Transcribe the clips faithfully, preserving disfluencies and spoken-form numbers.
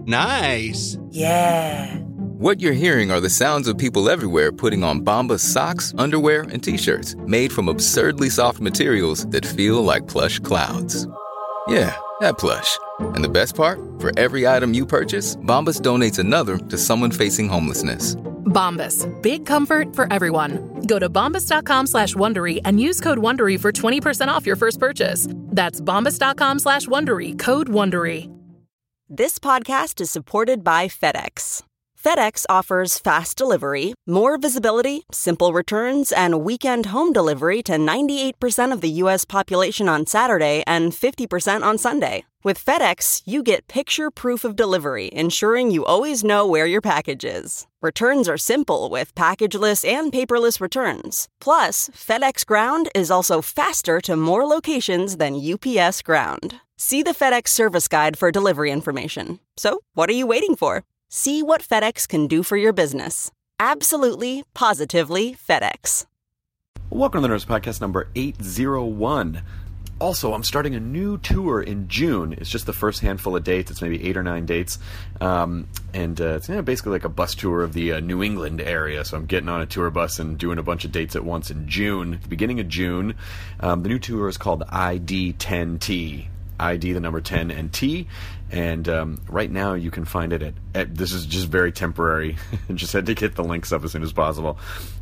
Nice. Yeah. What you're hearing are the sounds of people everywhere putting on Bombas socks, underwear, and T-shirts made from absurdly soft materials that feel like plush clouds. Yeah, that plush. And the best part? For every item you purchase, Bombas donates another to someone facing homelessness. Bombas. Big comfort for everyone. Go to bombas.com slash Wondery and use code Wondery for twenty percent off your first purchase. That's bombas.com slash Wondery. Code Wondery. This podcast is supported by FedEx. FedEx offers fast delivery, more visibility, simple returns, and weekend home delivery to ninety-eight percent of the U S population on Saturday and fifty percent on Sunday. With FedEx, you get picture proof of delivery, ensuring you always know where your package is. Returns are simple with packageless and paperless returns. Plus, FedEx Ground is also faster to more locations than U P S Ground. See the FedEx service guide for delivery information. So, what are you waiting for? See what FedEx can do for your business. Absolutely, positively FedEx. Welcome to the Nerds Podcast number eight oh one. Also, I'm starting a new tour in June. It's just the first handful of dates. It's maybe eight or nine dates. Um, and uh, it's you know, basically like a bus tour of the uh, New England area. So I'm getting on a tour bus and doing a bunch of dates at once in June. At the beginning of June, um, the new tour is called I D ten T. I D, the number ten, and T. And um, right now you can find it at, at this is just very temporary. Just had to get the links up as soon as possible.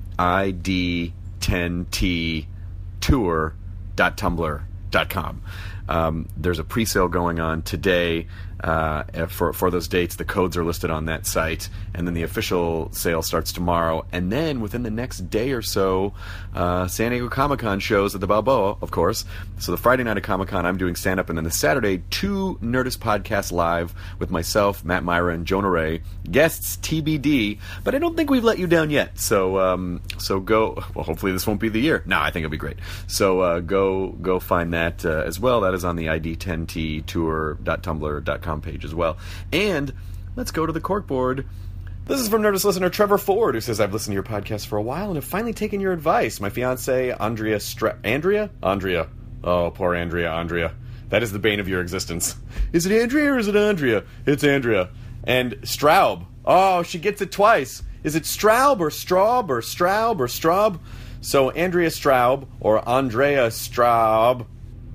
I D ten T tour dot tumblr dot com. Um, there's a pre-sale going on today uh, for for those dates. The codes are listed on that site, and then the official sale starts tomorrow. And then within the next day or so, uh, San Diego Comic-Con shows at the Balboa, of course. So the Friday night at Comic-Con, I'm doing stand-up, and then the Saturday, two Nerdist podcasts live with myself, Matt Myra, and Jonah Ray. Guests T B D, but I don't think we've let you down yet. So um, so go. Well, hopefully this won't be the year. No, I think it'll be great. So uh, go go find that uh, as well. That is on the I D ten T tour dot tumblr dot com page as well. And let's go to the corkboard. This is from Nerdist listener Trevor Ford, who says, I've listened to your podcast for a while and have finally taken your advice. My fiancée, Andrea Stra- Andrea? Andrea. Oh, poor Andrea, Andrea. That is the bane of your existence. Is it Andrea or is it Andrea? It's Andrea. And Straub. Oh, she gets it twice. Is it Straub or Straub or Straub or Straub? So Andrea Straub or Andrea Straub.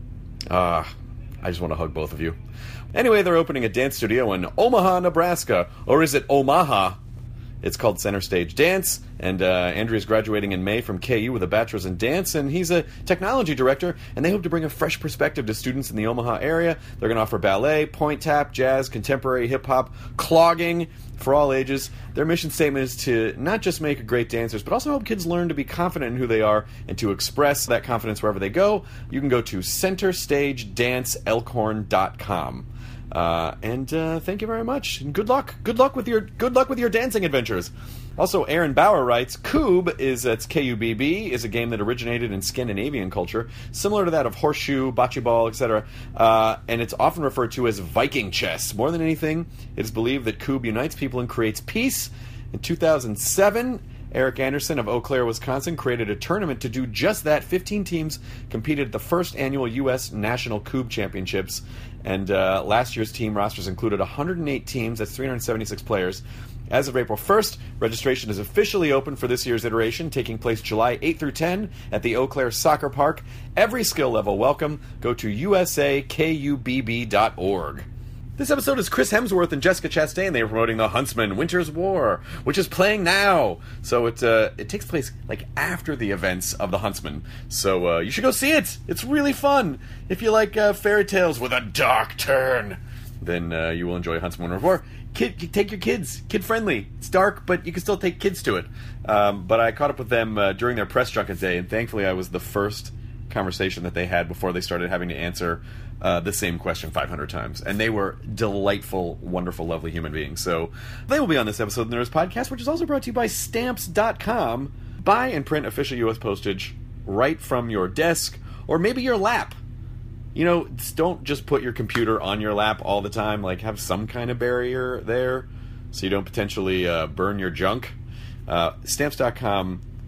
Ah, uh, I just want to hug both of you. Anyway, they're opening a dance studio in Omaha, Nebraska. Or is it Omaha? It's called Center Stage Dance, and uh, Andrea's graduating in May from K U with a bachelor's in dance, and he's a technology director, and they hope to bring a fresh perspective to students in the Omaha area. They're going to offer ballet, point tap, jazz, contemporary hip-hop, clogging for all ages. Their mission statement is to not just make great dancers, but also help kids learn to be confident in who they are and to express that confidence wherever they go. You can go to center stage dance elkhorn dot com. Uh, and uh, thank you very much, and good luck. Good luck with your good luck with your dancing adventures. Also, Aaron Bauer writes, Koob is that's K U B B is a game that originated in Scandinavian culture, similar to that of horseshoe, bocce ball, et cetera. Uh, and it's often referred to as Viking chess. More than anything, it is believed that Koob unites people and creates peace. In two thousand seven, Eric Anderson of Eau Claire, Wisconsin, created a tournament to do just that. fifteen teams competed at the first annual U S National Koob Championships, and uh, last year's team rosters included one hundred eight teams. That's three hundred seventy-six players. As of April first, registration is officially open for this year's iteration, taking place July eighth through tenth at the Eau Claire Soccer Park. Every skill level welcome. Go to U S A K U B B dot org. This episode is Chris Hemsworth and Jessica Chastain. They are promoting The Huntsman, Winter's War, which is playing now. So it uh, it takes place like after the events of The Huntsman. So uh, you should go see it. It's really fun. If you like uh, fairy tales with a dark turn, then uh, you will enjoy Huntsman, Winter's War. Kid, take your kids. Kid-friendly. It's dark, but you can still take kids to it. Um, but I caught up with them uh, during their press junket day, and thankfully I was the first conversation that they had before they started having to answer uh, the same question five hundred times. And they were delightful, wonderful, lovely human beings. So they will be on this episode of the Nerds Podcast, which is also brought to you by Stamps dot com. Buy and print official U S postage right from your desk or maybe your lap. You know, don't just put your computer on your lap all the time. Like, have some kind of barrier there so you don't potentially uh, burn your junk. Uh, Stamps dot com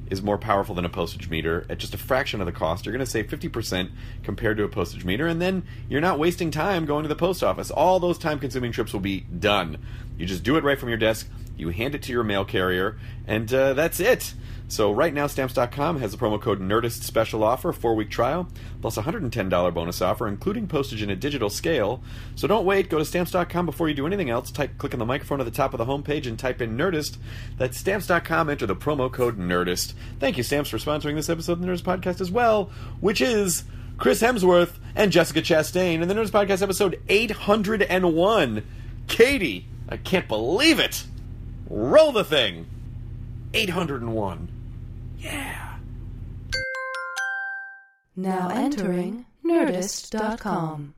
is more powerful than a postage meter at just a fraction of the cost. You're going to save fifty percent compared to a postage meter, and then you're not wasting time going to the post office. All those time-consuming trips will be done. You just do it right from your desk, you hand it to your mail carrier, and uh, that's it. So right now, Stamps dot com has the promo code NERDIST special offer, four-week trial, plus a one hundred ten dollars bonus offer, including postage in a digital scale. So don't wait. Go to Stamps dot com before you do anything else. Type, click on the microphone at the top of the homepage and type in NERDIST. That's Stamps dot com. Enter the promo code NERDIST. Thank you, Stamps, for sponsoring this episode of the Nerdist Podcast as well, which is Chris Hemsworth and Jessica Chastain in the Nerdist Podcast episode eight hundred one. Katie, I can't believe it. Roll the thing. eight hundred one. Yeah. Now entering Nerdist dot com.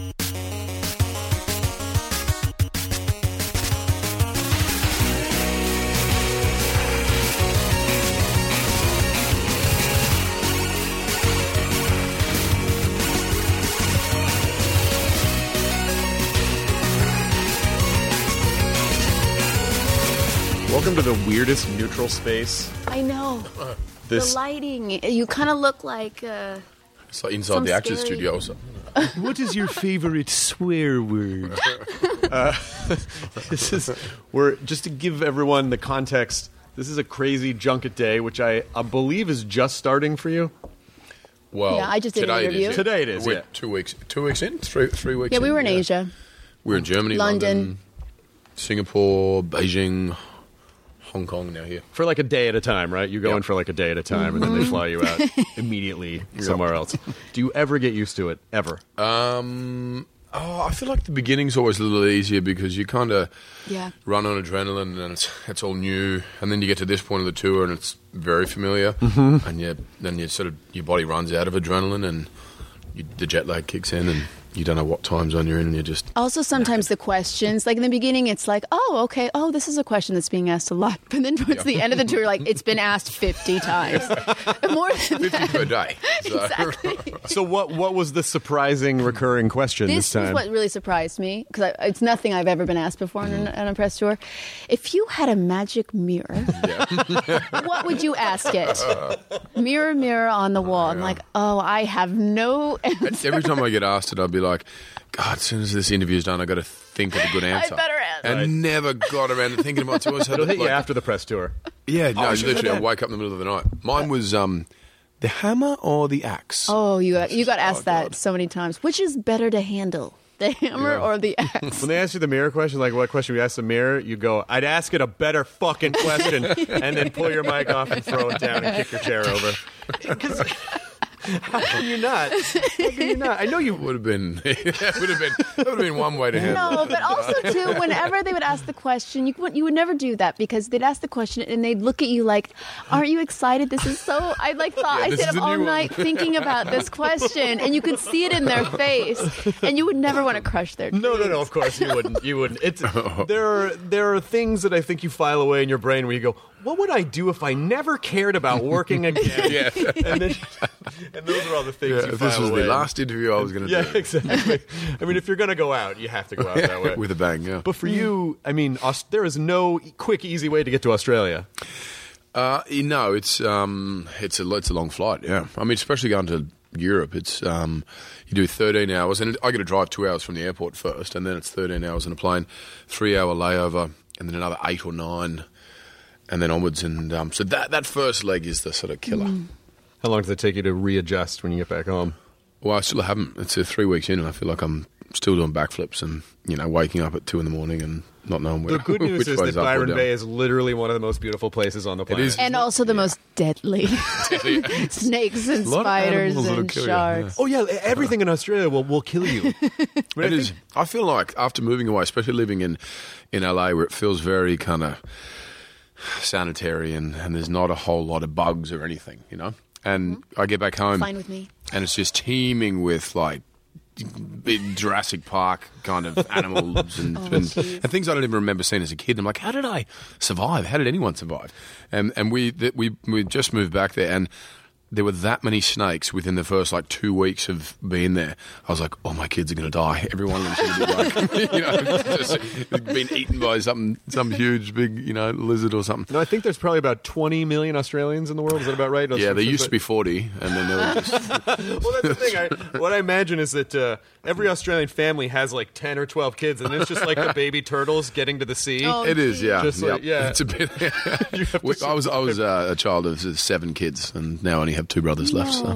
Welcome to the weirdest neutral space. I know. This... The lighting. You kind of look like... Uh, it's like inside the Actors scary... Studio or something. What is your favorite swear word? uh, this is... We're, just to give everyone the context, this is a crazy junket day, which I, I believe is just starting for you. Well, yeah, I just did an interview. It is, yeah. Today it is, Week, yeah. Two weeks, two weeks in? Three, three weeks yeah, in? we were in yeah. Asia. We were in Germany, London. London, Singapore, Beijing... Hong Kong now here. For like a day at a time, right? You go Yep. in for like a day at a time, and then they fly you out immediately somewhere else. Do you ever get used to it? Ever? Um, oh, I feel like the beginning's always a little easier because you kind of Yeah. run on adrenaline and it's it's all new, and then you get to this point of the tour and it's very familiar, Mm-hmm. and you, then you sort of your body runs out of adrenaline and you, the jet lag kicks in and you don't know what time zone you're in and you just... Also, sometimes the questions, like in the beginning, it's like, oh, okay, oh, this is a question that's being asked a lot. But then towards the end of the tour, like, it's been asked fifty times. More than fifty that. per day. So. Exactly. So what what was the surprising recurring question this, This time? was what really surprised me, because it's nothing I've ever been asked before on, a, on a press tour. If you had a magic mirror, what would you ask it? Mirror, mirror on the wall. I'm like, oh, I have no answer. Every time I get asked it, I'll be like, God, as soon as this interview's done, I've got to think of a good answer. I better answer. And Right. never got around to thinking about it. So I always had It'll to, hit you like- after the press tour. Yeah, no, Oh, you literally, said I that. wake up in the middle of the night. Mine was um, the hammer or the axe. Oh, you got, you got asked Oh, that God. so many times. Which is better to handle, the hammer Yeah. or the axe? When they ask you the mirror question, like what question we ask the mirror, you go, I'd ask it a better fucking question, and then pull your mic off and throw it down and kick your chair over. 'Cause- How can you not? How can you not? I know you Would have been, would have been, that would have been one way to handle No, it. but also too, whenever they would ask the question, you would you would never do that because they'd ask the question and they'd look at you like, "Aren't you excited? This is so." I like thought Yeah, I this stayed is up a all new one. night thinking about this question, and you could see it in their face, and you would never want to crush their. No, no, dreams. no. Of course you wouldn't. You wouldn't. It's there are there are things that I think you file away in your brain where you go, "What would I do if I never cared about working again?" Yeah. and then, and those are all the things Yeah, you if file this was away. the last interview I was going to Yeah, do. exactly. I mean, if you're gonna go out, you have to go out that way. With a bang, yeah. But for you, I mean, Aus- there is no quick, easy way to get to Australia. Uh, you know, it's um, it's a it's a long flight. Yeah, I mean, especially going to Europe, it's um, you do thirteen hours, and I got to drive two hours from the airport first, and then it's thirteen hours in a plane, three hour layover, and then another eight or nine, and then onwards. And um, so that that first leg is the sort of killer. Mm. How long does it take you to readjust when you get back home? Well, I still haven't. It's uh, three weeks in, and I feel like I'm still doing backflips and you know waking up at two in the morning and not knowing where. The good news which is way's that up or Byron down. Bay is literally one of the most beautiful places on the planet. is. And also the most deadly. Snakes and A lot of spiders animals that'll and kill you, sharks. Oh yeah, everything in Australia will will kill you. I mean, I It is. think- I feel like after moving away, especially living in, in L A, where it feels very kind of sanitary and, and there's not a whole lot of bugs or anything, you know. And I get back home, Fine with me. and it's just teeming with like big Jurassic Park kind of animals and, Oh, and, jeez. and things I don't even remember seeing as a kid. And I'm like, how did I survive? How did anyone survive? And and we th- we we just moved back there, and there were that many snakes within the first like two weeks of being there. I was like, oh, my kids are going to die. Every one of them's going to be like, you know, just been eaten by some some huge big, you know, lizard or something. No, I think there's probably about twenty million Australians in the world. Is that about right? Yeah, there used to be forty, and then there were just... Well, that's the thing. I, what I imagine is that uh, every Australian family has like ten or twelve kids, and it's just like the baby turtles getting to the sea. Oh, It is, yeah. Just Yep. like- yeah. It's a bit... You have to We- I was I was uh, a child of seven kids, and now I only have two brothers left. So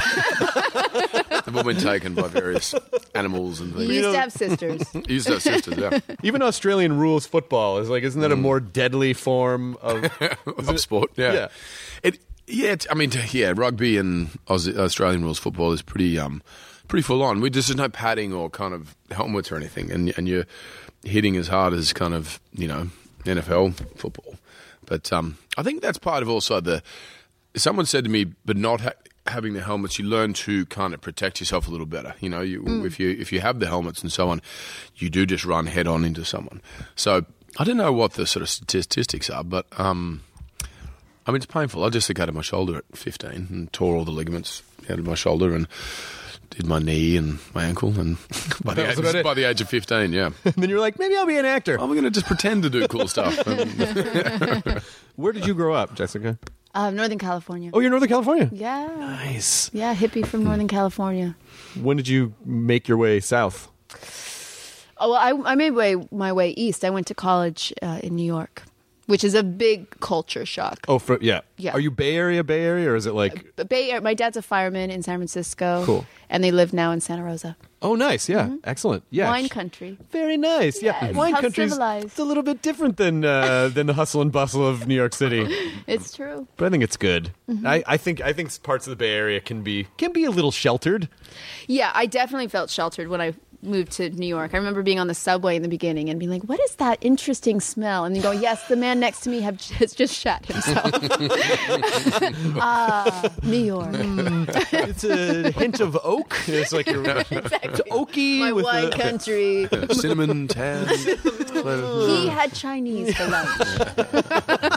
they've all been taken by various animals and You things. used to have sisters. You used to have sisters, yeah. Even Australian rules football is like, isn't that a more deadly form of? Of sport, yeah. Yeah. It, yeah, it's, I mean, yeah, rugby and Aussie, Australian rules football is pretty, um, pretty full on. We just there's no padding or kind of helmets or anything, and and you're hitting as hard as kind of you know N F L football. But um, I think that's part of also the. Someone said to me, but not ha- having the helmets, you learn to kind of protect yourself a little better. You know, you, Mm. if you if you have the helmets and so on, you do just run head on into someone. So I don't know what the sort of statistics are, but um, I mean it's painful. I just got out my shoulder at fifteen and tore all the ligaments out of my shoulder and did my knee and my ankle. And by the, That was age, about it. by the age of fifteen, yeah, And then you're like, maybe I'll be an actor. I'm going to just pretend to do cool stuff. And, Where did you grow up, Jessica? Uh, Northern California. Oh, you're Northern California. Yeah. Nice. Yeah, hippie from Northern California. When did you make your way south? Oh, well, I, I made way, my way east. I went to college uh, in New York, which is a big culture shock. Oh, for, yeah. Yeah. Are you Bay Area, Bay Area, or is it like? But Bay Area, my dad's a fireman in San Francisco. Cool. And they live now in Santa Rosa. Oh, nice. Yeah. Excellent. Yeah. Wine country. Very nice. Yeah. Yes, Wine how country is civilized. a little bit different than uh, than the hustle and bustle of New York City. It's true. But I think it's good. I, I think I think parts of the Bay Area can be can be a little sheltered. Yeah, I definitely felt sheltered when I moved to New York. I remember being on the subway in the beginning and being like, what is that interesting smell? And you go, yes, the man next to me have, has just shat himself. Ah, New York. It's a hint of oak. It's like you're it's oaky. My with wine a, country. cinnamon tan. He had Chinese for lunch.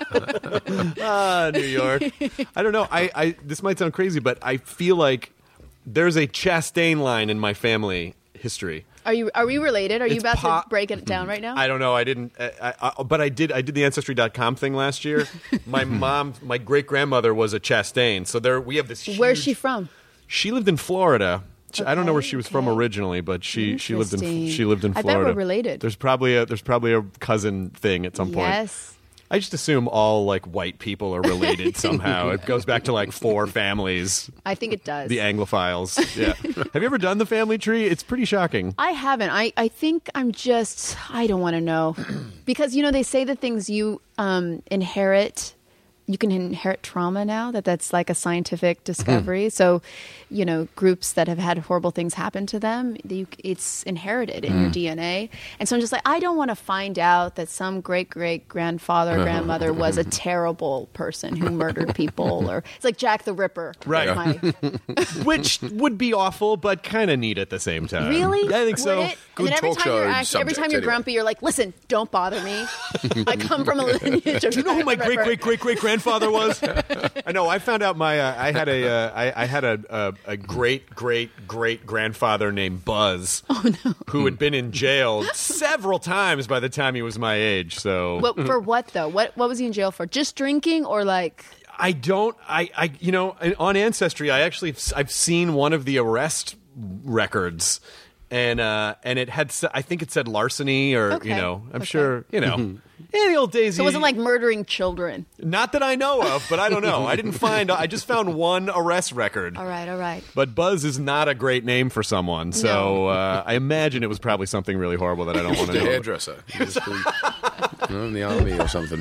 Ah, New York. I don't know. I, I this might sound crazy, but I feel like there's a Chastain line in my family history. Are you? Are we related? Are you It's about po- to break it down right now? I don't know. I didn't. I, I, but I did. I did the Ancestry dot com thing last year. My mom, my great grandmother was a Chastain. So there, we have this. Huge, Where's she from? She lived in Florida. She- I don't know where she was from Okay. originally, but she, she lived in Interesting. she lived in I bet Florida. we're related. There's probably a there's probably a cousin thing at some point. Yes. I just assume all like white people are related somehow. It goes back to like four families. I think it does. The Anglophiles. Yeah. Have you ever done the family tree? It's pretty shocking. I haven't. I, I think I'm just, I don't want to know. Because, you know, they say the things you um, inherit, you can inherit trauma now, that that's like a scientific discovery. So, you know, groups that have had horrible things happen to them, you, it's inherited in your D N A. And so I'm just like, I don't want to find out that some great, great grandfather, grandmother was a terrible person who murdered people. Or it's like Jack the Ripper. Right. My, Which would be awful, but kind of neat at the same time. Really? Yeah, I think so. Would it? Good And then every talk time show you're act- every subject, time you're anyway. grumpy, you're like, listen, don't bother me. I come from a lineage of. Do you know who my great great great great grandfather was? I know. I found out my. Uh, I had a. Uh, I, I had a, a a great great great grandfather named Buzz. Oh no. Who had been in jail several times by the time he was my age. So. What for? What though? What What was he in jail for? Just drinking or like? I don't. I. I. You know, on Ancestry, I actually I've seen one of the arrest records. And uh, and it had, I think it said larceny, or Okay. you know, I'm Okay. sure, you know, in the old days. So it you- wasn't like murdering children. Not that I know of, but I don't know. I didn't find. I just found one arrest record. All right, all right. But Buzz is not a great name for someone, so No. uh, I imagine it was probably something really horrible that I don't want to The know. hairdresser. He was called, you know, in the army or something.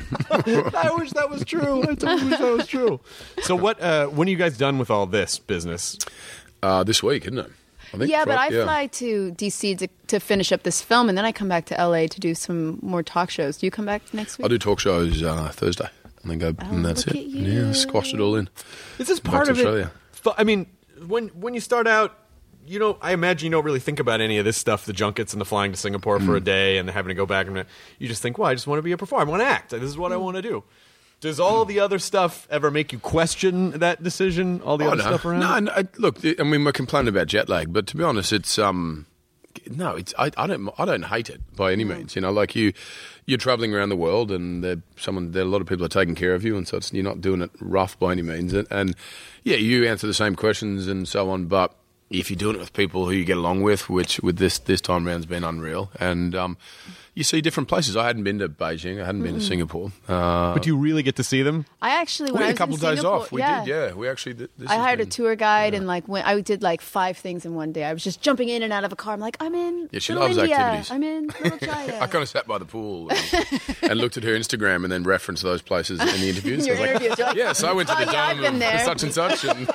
I wish that was true. I totally wish that was true. So what? Uh, when are you guys done with all this business? Uh, this week, isn't it? I think, Yeah, but I right? Yeah. fly to D C to, to finish up this film, and then I come back to L A to do some more talk shows. Do you come back next week? I do talk shows uh, Thursday, and then go, and that's Oh, look it. at you. Yeah, squashed it all in. Is this Back part to of Australia. it? Fu- I mean, when when you start out, you know, I imagine you don't really think about any of this stuff, the junkets and the flying to Singapore for a Mm. day and having to go back, and you just think, well, I just want to be a performer. I want to act. This is what Mm. I want to do. Does all the other stuff ever make you question that decision? All the Oh, other no. stuff around? No, it? no, I- look, I mean, we're complaining about jet lag, but to be honest, it's um, no, it's I, I don't I don't hate it by any means. You know, like you, you're traveling around the world, and there someone there a lot of people are taking care of you, and so it's, you're not doing it rough by any means. And, and yeah, you answer the same questions and so on, but if you're doing it with people who you get along with, which with this this time round's been unreal, and um, you see different places. I hadn't been to Beijing, I hadn't been to Singapore. Uh, But do you really get to see them? I actually, we when I had was a couple in of days Singapore, off. We yeah. did, yeah. We actually. This I has hired a been- tour guide and like went, I did like five things in one day. I was just jumping in and out of a car. I'm like, I'm in Yeah, she Little loves India. activities. I'm in Little China. I kind of sat by the pool and, and looked at her Instagram and then referenced those places in the interviews. Your I was like, interviews, you're like, yes, I went to "Oh, the yeah, I've dome been of there." such and such. And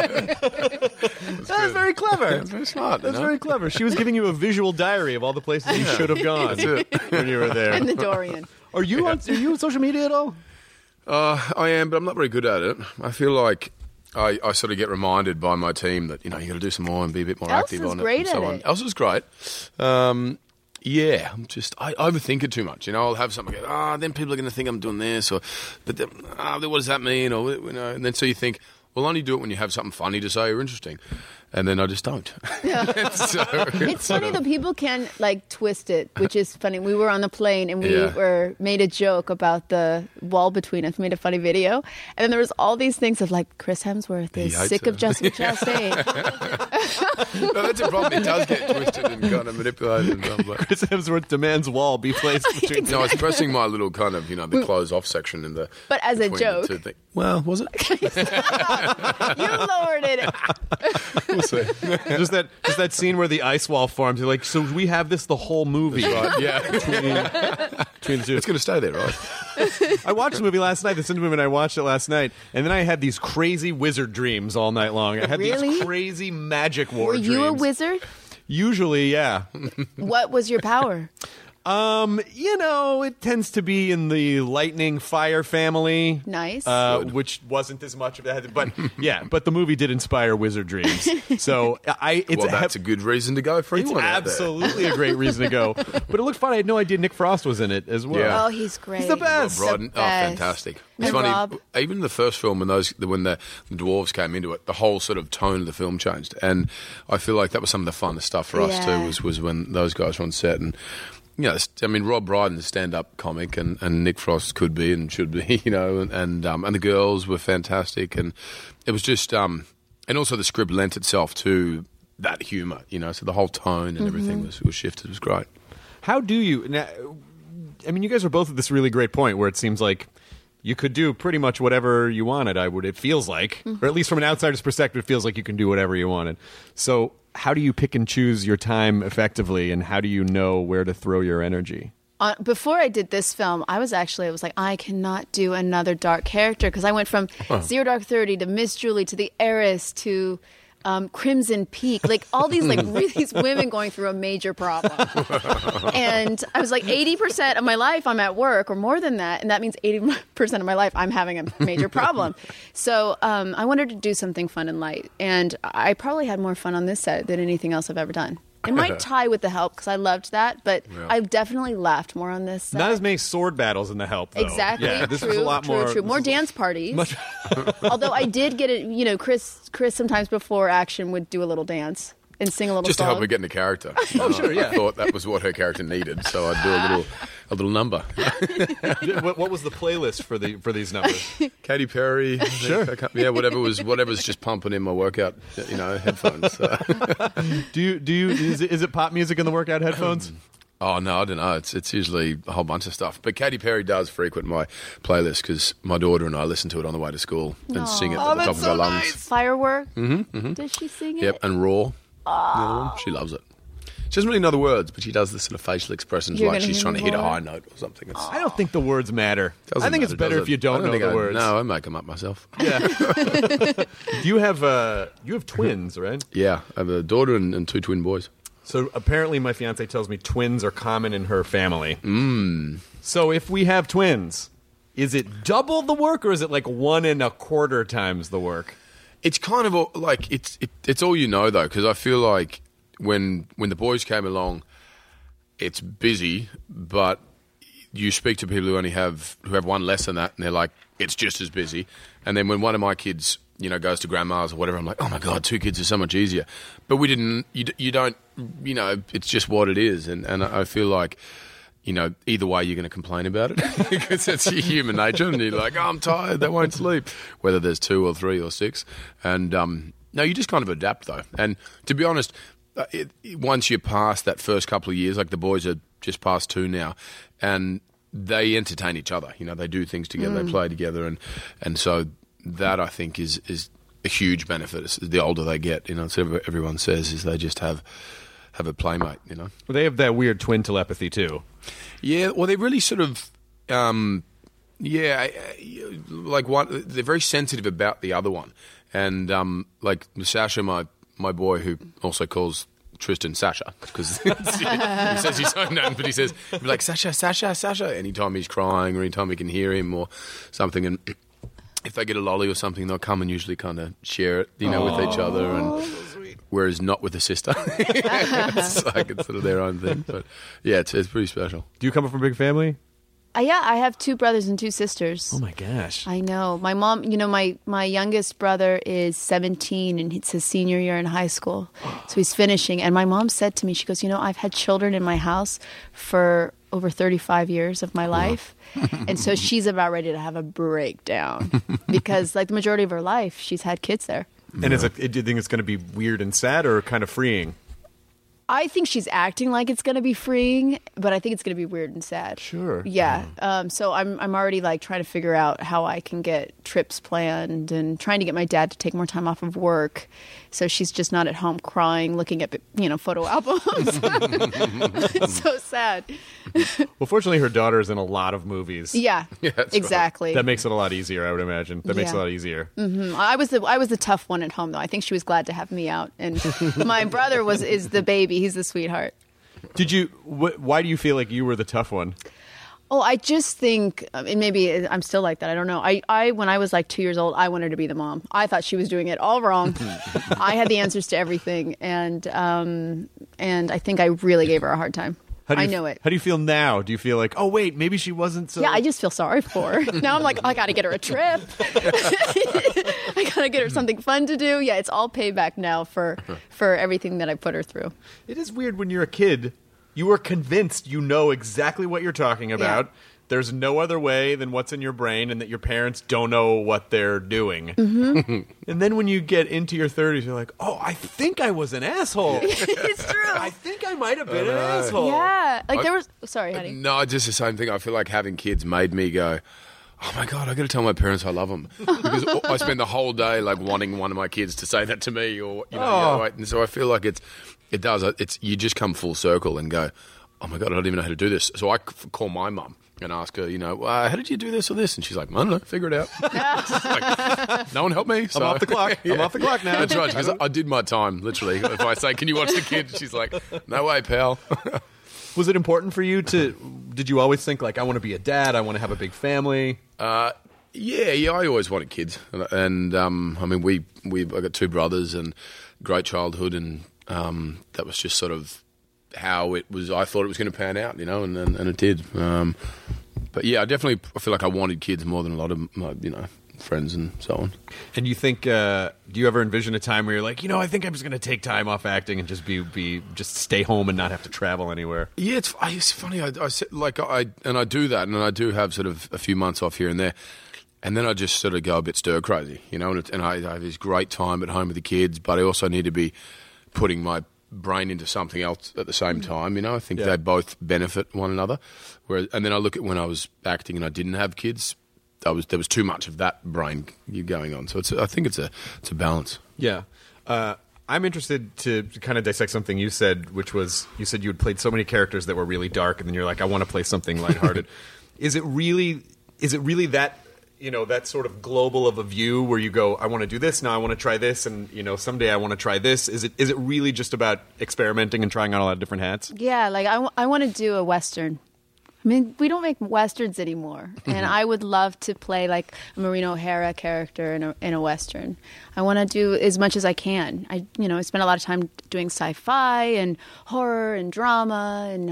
That's very clever. That's very smart. That's you know? very clever. She was giving you a visual diary of all the places you should have gone That's it. when you were there. and the Dorian. Are you on? Are you on social media at all? Uh, I am, but I'm not very good at it. I feel like I, I sort of get reminded by my team that, you know, you got to do some more and be a bit more Elsa's active on great it and so at on. it. Elsa's great. Um, yeah, I'm just I overthink it too much. You know, I'll have something go, ah, then people are going to think I'm doing this, or but then, ah, then what does that mean? Or you know, and then so you think, well, only do it when you have something funny to say or interesting, and then I just don't. So, It's funny that people can like twist it, which is funny. We were on the plane and we Yeah. were made a joke about the wall between us. Made a funny video, and then there was all these things of like Chris Hemsworth is He hates sick of her. Jessica Chastain. no, that's a problem. It does get twisted and kind of manipulated. And stuff, but- Chris Hemsworth demands wall be placed between. No, I was pressing my little kind of, you know, the close off section in the. But as a between the joke. two things. Well, was it? You lowered it. We'll see. just that, just that scene where the ice wall forms. You're like, so we have this the whole movie. Right, yeah. Between, between the two. It's going to stay there, right? I watched the movie last night. The Cinder movie, and I watched it last night, and then I had these crazy wizard dreams all night long. I had Really? these crazy magic war Were dreams. you a wizard? Usually, yeah. What was your power? Um, you know, it tends to be in the lightning fire family. Nice. Uh, which wasn't as much of that, but yeah, but the movie did inspire wizard dreams. So I, it's Well, a that's a good reason to go for It's anyone out there. absolutely a great reason to go. But it looked fun. I had no idea Nick Frost was in it as well. Yeah. Oh, he's great. He's the best. Rob Brydon, The oh, best. fantastic! And It's funny. Rob. Even the first film, when those when the, the dwarves came into it, the whole sort of tone of the film changed, and I feel like that was some of the funnest stuff for us Yeah. too. Was was when those guys were on set, and you know, I mean, Rob Brydon's a stand-up comic, and, and Nick Frost could be and should be, you know, and and, um, and the girls were fantastic, and it was just, um, and also the script lent itself to that humour, you know, so the whole tone and everything was was shifted. It was great. How do you? Now, I mean, you guys are both at this really great point where it seems like you could do pretty much whatever you wanted. I would. It feels like, or at least from an outsider's perspective, it feels like you can do whatever you wanted. So, how do you pick and choose your time effectively, and how do you know where to throw your energy? Uh, before I did this film, I was actually, I was like, I cannot do another dark character because I went from Zero Dark Thirty to Miss Julie to The Heiress to um, Crimson Peak, like all these like really, these women going through a major problem. And I was like, eighty percent of my life I'm at work or more than that, and that means eighty percent of my life I'm having a major problem. So um, I wanted to do something fun and light, and I probably had more fun on this set than anything else I've ever done. It might tie with The Help because I loved that, but Yeah. I've definitely laughed more on this set. Not as many sword battles in The Help, though. Exactly. Yeah, this true, was a lot true, more. true. More dance parties. Much, Although I did get it, you know, Chris. Chris sometimes before action would do a little dance and sing a little Just to song. help her get into character. oh, sure, yeah. I thought that was what her character needed, so I'd do a little a little number. what, what was the playlist for the for these numbers? Katy Perry, sure, yeah, whatever was whatever's just pumping in my workout, you know, headphones. So. Do you do you is it, is it pop music in the workout headphones? Oh no, I don't know. It's it's usually a whole bunch of stuff. But Katy Perry does frequent my playlist because my daughter and I listen to it on the way to school and sing it at the top of our lungs. Firework. Mm-hmm, mm-hmm. Does she sing Yep, it? and Raw. The other one. She loves it. She doesn't really know the words, but she does the sort of facial expressions You're like gonna she's hear trying me to hit a more? high note or something. It's, I don't think the words matter. doesn't I think it's matter, better does if it? you don't, I know think the I- words. No, I make them up myself. Yeah. Do you have uh you have twins, right? Yeah, I have a daughter and, and two twin boys. So apparently, my fiance tells me twins are common in her family. Mm. So if we have twins, is it double the work, or is it like one and a quarter times the work? It's kind of all, like it's it, it's all you know though, because I feel like when when the boys came along, it's busy, but you speak to people who only have who have one less than that, and they're like, it's just as busy. And then when one of my kids, you know, goes to grandma's or whatever, I'm like, oh my god, two kids is so much easier. But we didn't. You, you don't. You know, it's just what it is, and and I feel like, you know, either way you're going to complain about it because it's your human nature, and you're like, oh, I'm tired, they won't sleep. Whether there's two or three or six, and um, no, you just kind of adapt though. And to be honest, it, it, once you're past that first couple of years, like the boys are just past two now, and they entertain each other. You know, they do things together, mm. they play together, and and so that I think is is a huge benefit. It's the older they get, you know, it's what everyone says is they just have have a playmate. You know, well, they have that weird twin telepathy too. Yeah, well, they really sort of, um, yeah, like one. They're very sensitive about the other one, and um, like Sasha, my my boy, who also calls Tristan Sasha because he says his own name, but he says he'll be like Sasha, Sasha, Sasha. Anytime he's crying or anytime we can hear him or something, and if they get a lolly or something, they'll come and usually kind of share it, you know, Aww. with each other, and whereas not with a sister, it's like it's sort of their own thing. But yeah, it's it's pretty special. Do you come from a big family? Uh, yeah, I have two brothers and two sisters. Oh my gosh! I know. My mom, you know, my, my youngest brother is seventeen and it's his senior year in high school. So he's finishing. And my mom said to me, she goes, you know, I've had children in my house for over thirty-five years of my life. Wow. And so she's about ready to have a breakdown because like the majority of her life, she's had kids there. And is it, do you think it's going to be weird and sad or kind of freeing? I think she's acting like it's going to be freeing, but I think it's going to be weird and sad. Sure. Yeah. Um, so I'm I'm already like trying to figure out how I can get trips planned and trying to get my dad to take more time off of work, so she's just not at home crying, looking at you know photo albums. It's so sad. Well, fortunately, her daughter is in a lot of movies. Yeah. yeah exactly. Right. That makes it a lot easier, I would imagine. That yeah. makes it a lot easier. Mm-hmm. I was the I was the tough one at home, though. I think she was glad to have me out, and my brother was is the baby. He's the sweetheart. Did you? Wh- why do you feel like you were the tough one? Oh, I just think, and maybe I'm still like that. I don't know. I, I, when I was like two years old, I wanted to be the mom. I thought she was doing it all wrong. I had the answers to everything, and um, and I think I really gave her a hard time. How do you, I know it. How do you feel now? Do you feel like, oh wait, maybe she wasn't so? Yeah, I just feel sorry for her. Now I'm like, oh, I got to get her a trip. I got to get her something fun to do. Yeah, it's all payback now for for everything that I put her through. It is weird when you're a kid. You are convinced you know exactly what you're talking about. Yeah. There's no other way than what's in your brain, and that your parents don't know what they're doing. Mm-hmm. And then when you get into your thirties, you're like, oh, I think I was an asshole. It's true. I think I might have been uh, an asshole. Yeah. Like I, there was... Sorry, honey. No, just the same thing. I feel like having kids made me go, oh my God, I got to tell my parents I love them. Because I spend the whole day like wanting one of my kids to say that to me, or, you know, oh. yeah, and so I feel like it's, it does, it's, you just come full circle and go, oh my God, I don't even know how to do this. So I call my mum and ask her, you know, uh, how did you do this or this? And she's like, I don't know, figure it out. Like, no one helped me. So. I'm off the clock. Yeah. I'm off the clock now. That's right, because I did my time, literally. If I say, can you watch the kid? She's like, no way, pal. Was it important for you to, did you always think, like, I want to be a dad, I want to have a big family? Uh, yeah, yeah, I always wanted kids. And, and um, I mean, we, we, I got two brothers and great childhood, and um, that was just sort of how it was. I thought it was going to pan out, you know, and and, and it did. Um, but yeah, I definitely I feel like I wanted kids more than a lot of my, you know, friends and so on. And you think, uh, do you ever envision a time where you're like, you know, I think I'm just going to take time off acting and just be be just stay home and not have to travel anywhere? Yeah, it's, it's funny. I, I like I and I do that, and I do have sort of a few months off here and there. And then I just sort of go a bit stir crazy, you know, and, it, and I, I have this great time at home with the kids, but I also need to be putting my brain into something else at the same time, you know. I think yeah. they both benefit one another. Whereas, and then I look at when I was acting and I didn't have kids, I was there was too much of that brain going on. So it's I think it's a it's a balance. Yeah. Uh, I'm interested to kind of dissect something you said, which was you said you had played so many characters that were really dark, and then you're like, I want to play something lighthearted. Is it really is it really that you know, that sort of global of a view where you go, I want to do this, now I want to try this, and, you know, someday I want to try this? Is it is it really just about experimenting and trying on a lot of different hats? Yeah, like, I, w- I want to do a Western. I mean, we don't make Westerns anymore, and I would love to play, like, a Maureen O'Hara character in a, in a Western. I want to do as much as I can. I, you know, I spend a lot of time doing sci-fi and horror and drama and, you know,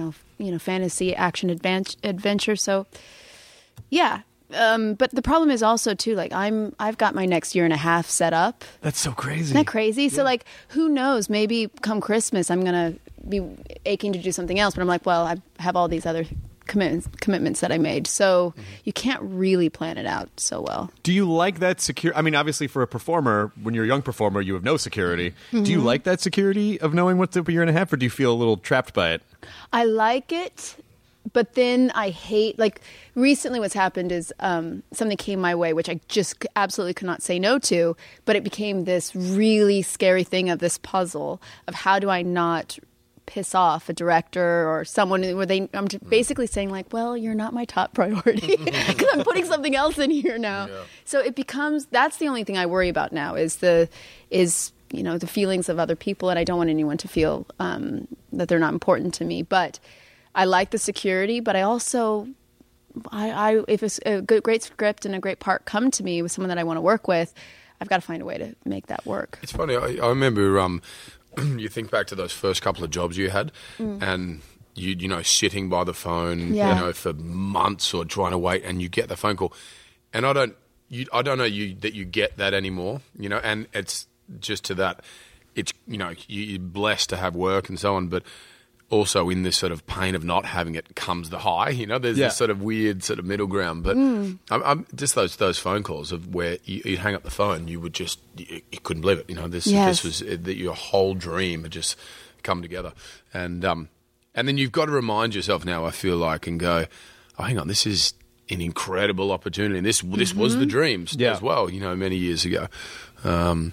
you know, fantasy action advan- adventure. So, yeah. Um, but the problem is also too, like I'm, I've got my next year and a half set up. That's so crazy. Isn't that crazy? Yeah. So like, who knows? Maybe come Christmas, I'm gonna be aching to do something else. But I'm like, well, I have all these other commitments commitments that I made, so mm-hmm. you can't really plan it out so well. Do you like that secure? I mean, obviously, for a performer, when you're a young performer, you have no security. Mm-hmm. Do you like that security of knowing what's up a year and a half, or do you feel a little trapped by it? I like it. But then I hate, like, recently what's happened is um, something came my way, which I just absolutely could not say no to, but it became this really scary thing of this puzzle of how do I not piss off a director or someone where they, I'm basically saying, like, well, you're not my top priority because I'm putting something else in here now. Yeah. So it becomes, that's the only thing I worry about now is the, is, you know, the feelings of other people, and I don't want anyone to feel um, that they're not important to me. But I like the security, but I also, I, I if it's a good, great script and a great part come to me with someone that I want to work with, I've got to find a way to make that work. It's funny. I, I remember um, you think back to those first couple of jobs you had, mm. and you you know sitting by the phone, yeah. you know, for months or trying to wait, and you get the phone call, and I don't, you, I don't know you that you get that anymore, you know, and it's just to that, it's you know you're blessed to have work and so on, but also in this sort of pain of not having it comes the high, you know, there's yeah. this sort of weird sort of middle ground. But mm. I'm, I'm just those those phone calls of where you, you'd hang up the phone, you would just, you, you couldn't believe it. You know, this yes. this was, that your whole dream had just come together. And, um, and then you've got to remind yourself now, I feel like, and go, oh, hang on, this is an incredible opportunity. And this, this mm-hmm. was the dream yeah. as well, you know, many years ago. Um,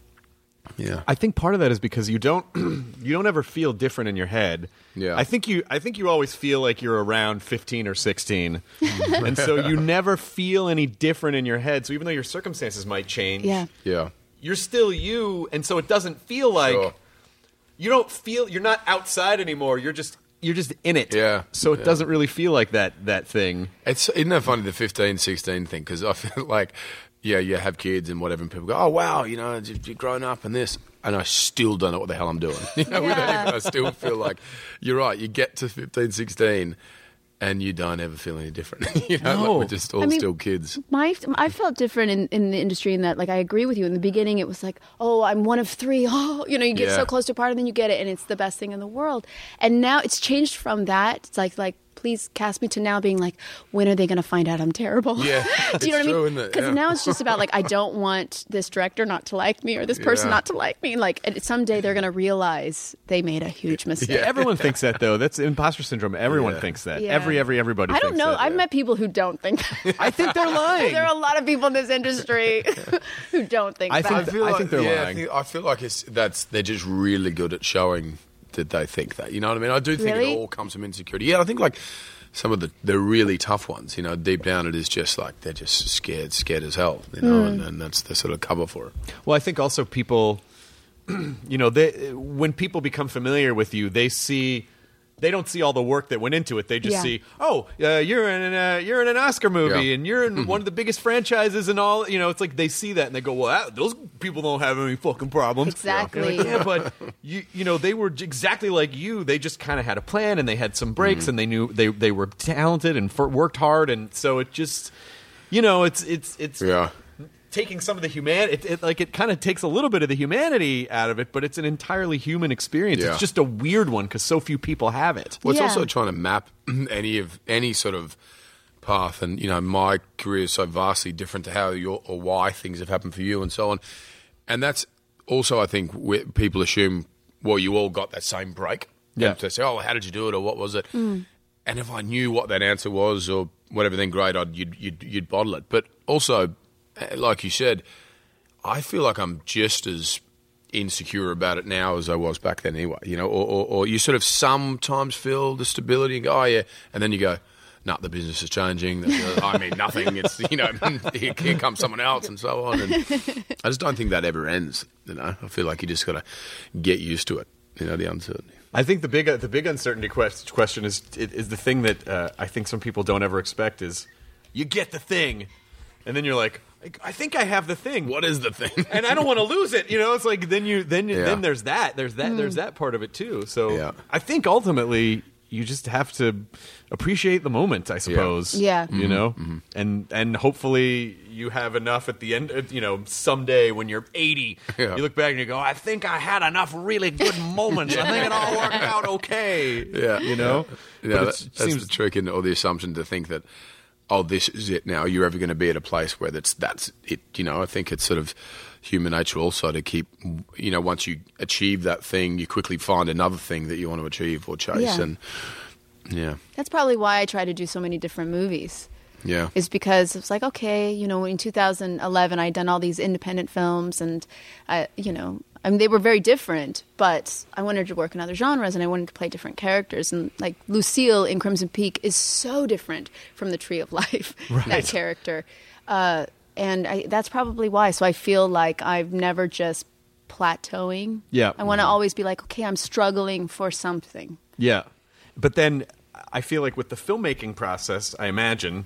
Yeah, I think part of that is because you don't you don't ever feel different in your head. Yeah, I think you I think you always feel like you're around fifteen or sixteen, and so you never feel any different in your head. So even though your circumstances might change, yeah, yeah, you're still you, and so it doesn't feel like sure. you don't feel you're not outside anymore. You're just you're just in it. Yeah, so it yeah. doesn't really feel like that that thing. It's isn't that funny, the fifteen, sixteen thing? Because I feel like. Yeah, you have kids and whatever, and people go, oh, wow, you know, you've grown up and this. And I still don't know what the hell I'm doing. You know, yeah. even, I still feel like, you're right, you get to fifteen, sixteen, and you don't ever feel any different. You know, no. like we're just all I mean, still kids. My, I felt different in, in the industry in that, like, I agree with you. In the beginning, it was like, oh, I'm one of three. Oh, you know, you get yeah. so close to a part, and then you get it, and it's the best thing in the world. And now it's changed from that. It's like, like, please cast me, to now being like, when are they going to find out I'm terrible? Yeah, do you know it's what true, I mean? isn't it? Because Yeah. now it's just about like, I don't want this director not to like me or this person Yeah. not to like me. Like, and someday they're going to realize they made a huge mistake. Yeah, everyone thinks that though. That's imposter syndrome. Everyone Yeah. thinks that. Yeah. Every every everybody. I don't thinks know. that. I've met people who don't think that. I think they're lying. There are a lot of people in this industry who don't think I that. think I feel I like, think they're yeah, lying. I, think, I feel like it's that's they're just really good at showing that they think that. You know what I mean? I do think Really? it all comes from insecurity. Yeah, I think like some of the, the really tough ones, you know, deep down it is just like they're just scared, scared as hell, you know, Mm. and, and that's the sort of cover for it. Well, I think also people, you know, they when people become familiar with you, they see. They don't see all the work that went into it. They just Yeah. see, oh, uh, you're in uh, you're in an Oscar movie, Yeah. and you're in one of the biggest franchises, and all. You know, it's like they see that and they go, well, that, those people don't have any fucking problems. Exactly. You're like, yeah, but you you know, they were exactly like you. They just kind of had a plan, and they had some breaks, Mm-hmm. and they knew they they were talented and for, worked hard, and so it just, you know, it's it's it's. Yeah. Taking some of the human, it, it like it kind of takes a little bit of the humanity out of it, but it's an entirely human experience. Yeah. It's just a weird one because so few people have it. Well, it's Yeah. also trying to map any of any sort of path, and you know, my career is so vastly different to how your or why things have happened for you, and so on. And that's also, I think, where people assume, well, you all got that same break. Yeah. And to say, oh, how did you do it, or what was it? Mm. And if I knew what that answer was, or whatever, then great, I'd you'd you'd, you'd bottle it. But also, like you said, I feel like I'm just as insecure about it now as I was back then anyway, you know, or, or, or you sort of sometimes feel the stability and go, oh yeah, and then you go, no, the business is changing, I mean nothing, it's, you know, here, here comes someone else and so on, and I just don't think that ever ends, you know. I feel like you just got to get used to it, you know, the uncertainty. I think the big the big uncertainty quest, question is is the thing that uh, I think some people don't ever expect is you get the thing, and then you're like, I think I have the thing. What is the thing? And I don't want to lose it. You know, it's like then you then Yeah. then there's that there's that Mm. there's that part of it too. So Yeah. I think ultimately you just have to appreciate the moment, I suppose. Yeah. You know? Mm-hmm. And and hopefully you have enough at the end, you know, someday when you're eighty, yeah. you look back and you go, I think I had enough really good moments. I think it all worked out okay. Yeah. You know? Yeah, yeah that, that's seems... the trick in, or the assumption to think that, oh, this is it now. You're ever going to be at a place where that's, that's it. You know, I think it's sort of human nature also to keep, you know, once you achieve that thing, you quickly find another thing that you want to achieve or chase. Yeah. And yeah. That's probably why I try to do so many different movies. Yeah. Is because it's like, okay, you know, in two thousand eleven, I'd done all these independent films and, I, you know, I mean, they were very different, but I wanted to work in other genres and I wanted to play different characters. And like Lucille in Crimson Peak is so different from the Tree of Life, right. that character. Uh, and I, that's probably why. So I feel like I've never just plateauing. Yeah. I want to always be like, okay, I'm struggling for something. Yeah. But then I feel like with the filmmaking process, I imagine,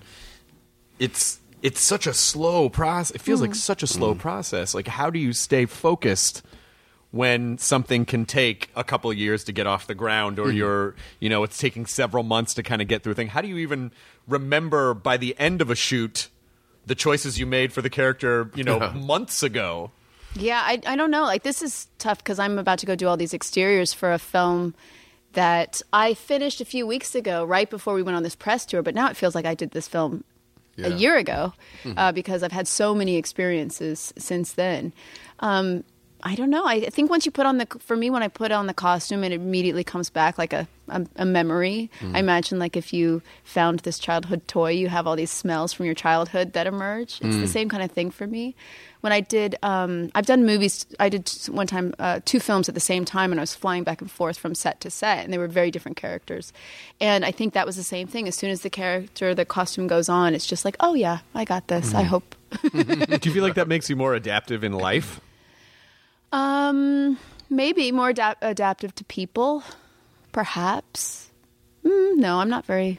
it's it's such a slow process. It feels mm. like such a slow mm. process. Like, how do you stay focused when something can take a couple of years to get off the ground, or mm. you're, you know, it's taking several months to kind of get through a thing? How do you even remember by the end of a shoot the choices you made for the character, you know, months ago? Yeah, I I don't know. Like, this is tough because I'm about to go do all these exteriors for a film that I finished a few weeks ago, right before we went on this press tour. But now it feels like I did this film yeah. a year ago mm-hmm. uh, because I've had so many experiences since then. Um, I don't know. I think once you put on the, for me, when I put on the costume, it immediately comes back like a, a, a memory. Mm. I imagine like if you found this childhood toy, you have all these smells from your childhood that emerge. It's mm. the same kind of thing for me. When I did, um, I've done movies, I did one time uh, two films at the same time, and I was flying back and forth from set to set, and they were very different characters. And I think that was the same thing. As soon as the character, the costume goes on, it's just like, oh yeah, I got this, mm. I hope. Do you feel like that makes you more adaptive in life? Um, maybe more adap- adaptive to people, perhaps. Mm, no, I'm not very.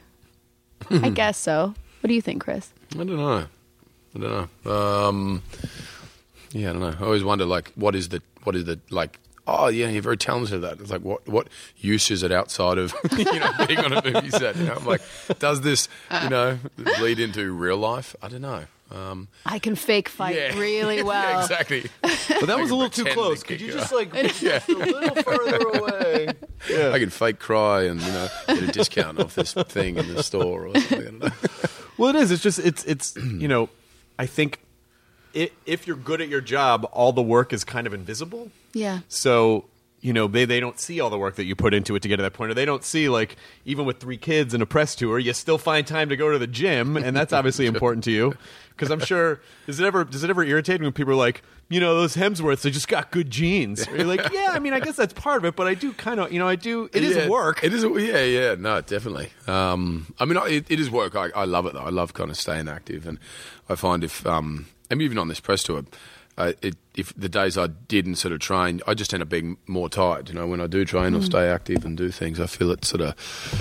I guess so. What do you think, Chris? I don't know. I don't know. Um, yeah, I don't know. I always wonder, like, what is the what is the like? Oh, yeah, you're very talented at that. It's like, what what use is it outside of you know being on a movie set? You know, I'm like, does this you know bleed into real life? I don't know. Um, I can fake fight yeah. really well. Yeah, exactly. But that was a little too close. Could you just like yeah. a little further away? Yeah. I can fake cry and you know get a discount off this thing in the store or something. I don't know. Well, it is. It's just it's it's you know, I think it, if you're good at your job, all the work is kind of invisible. Yeah. So. You know, they, they don't see all the work that you put into it to get to that point. Or they don't see, like, even with three kids and a press tour, you still find time to go to the gym, and that's obviously important to you. Because I'm sure, does it ever does it ever irritate when people are like, you know, those Hemsworths, they just got good genes? Or you're like, yeah, I mean, I guess that's part of it, but I do kind of, you know, I do, it yeah, is work. It is, yeah, yeah, no, definitely. Um, I mean, it, it is work. I, I love it, though. I love kind of staying active, and I find if, um, and even on this press tour, Uh, it, if the days I didn't sort of train, I just end up being more tired. You know, when I do train mm. or stay active and do things, I feel it sort of,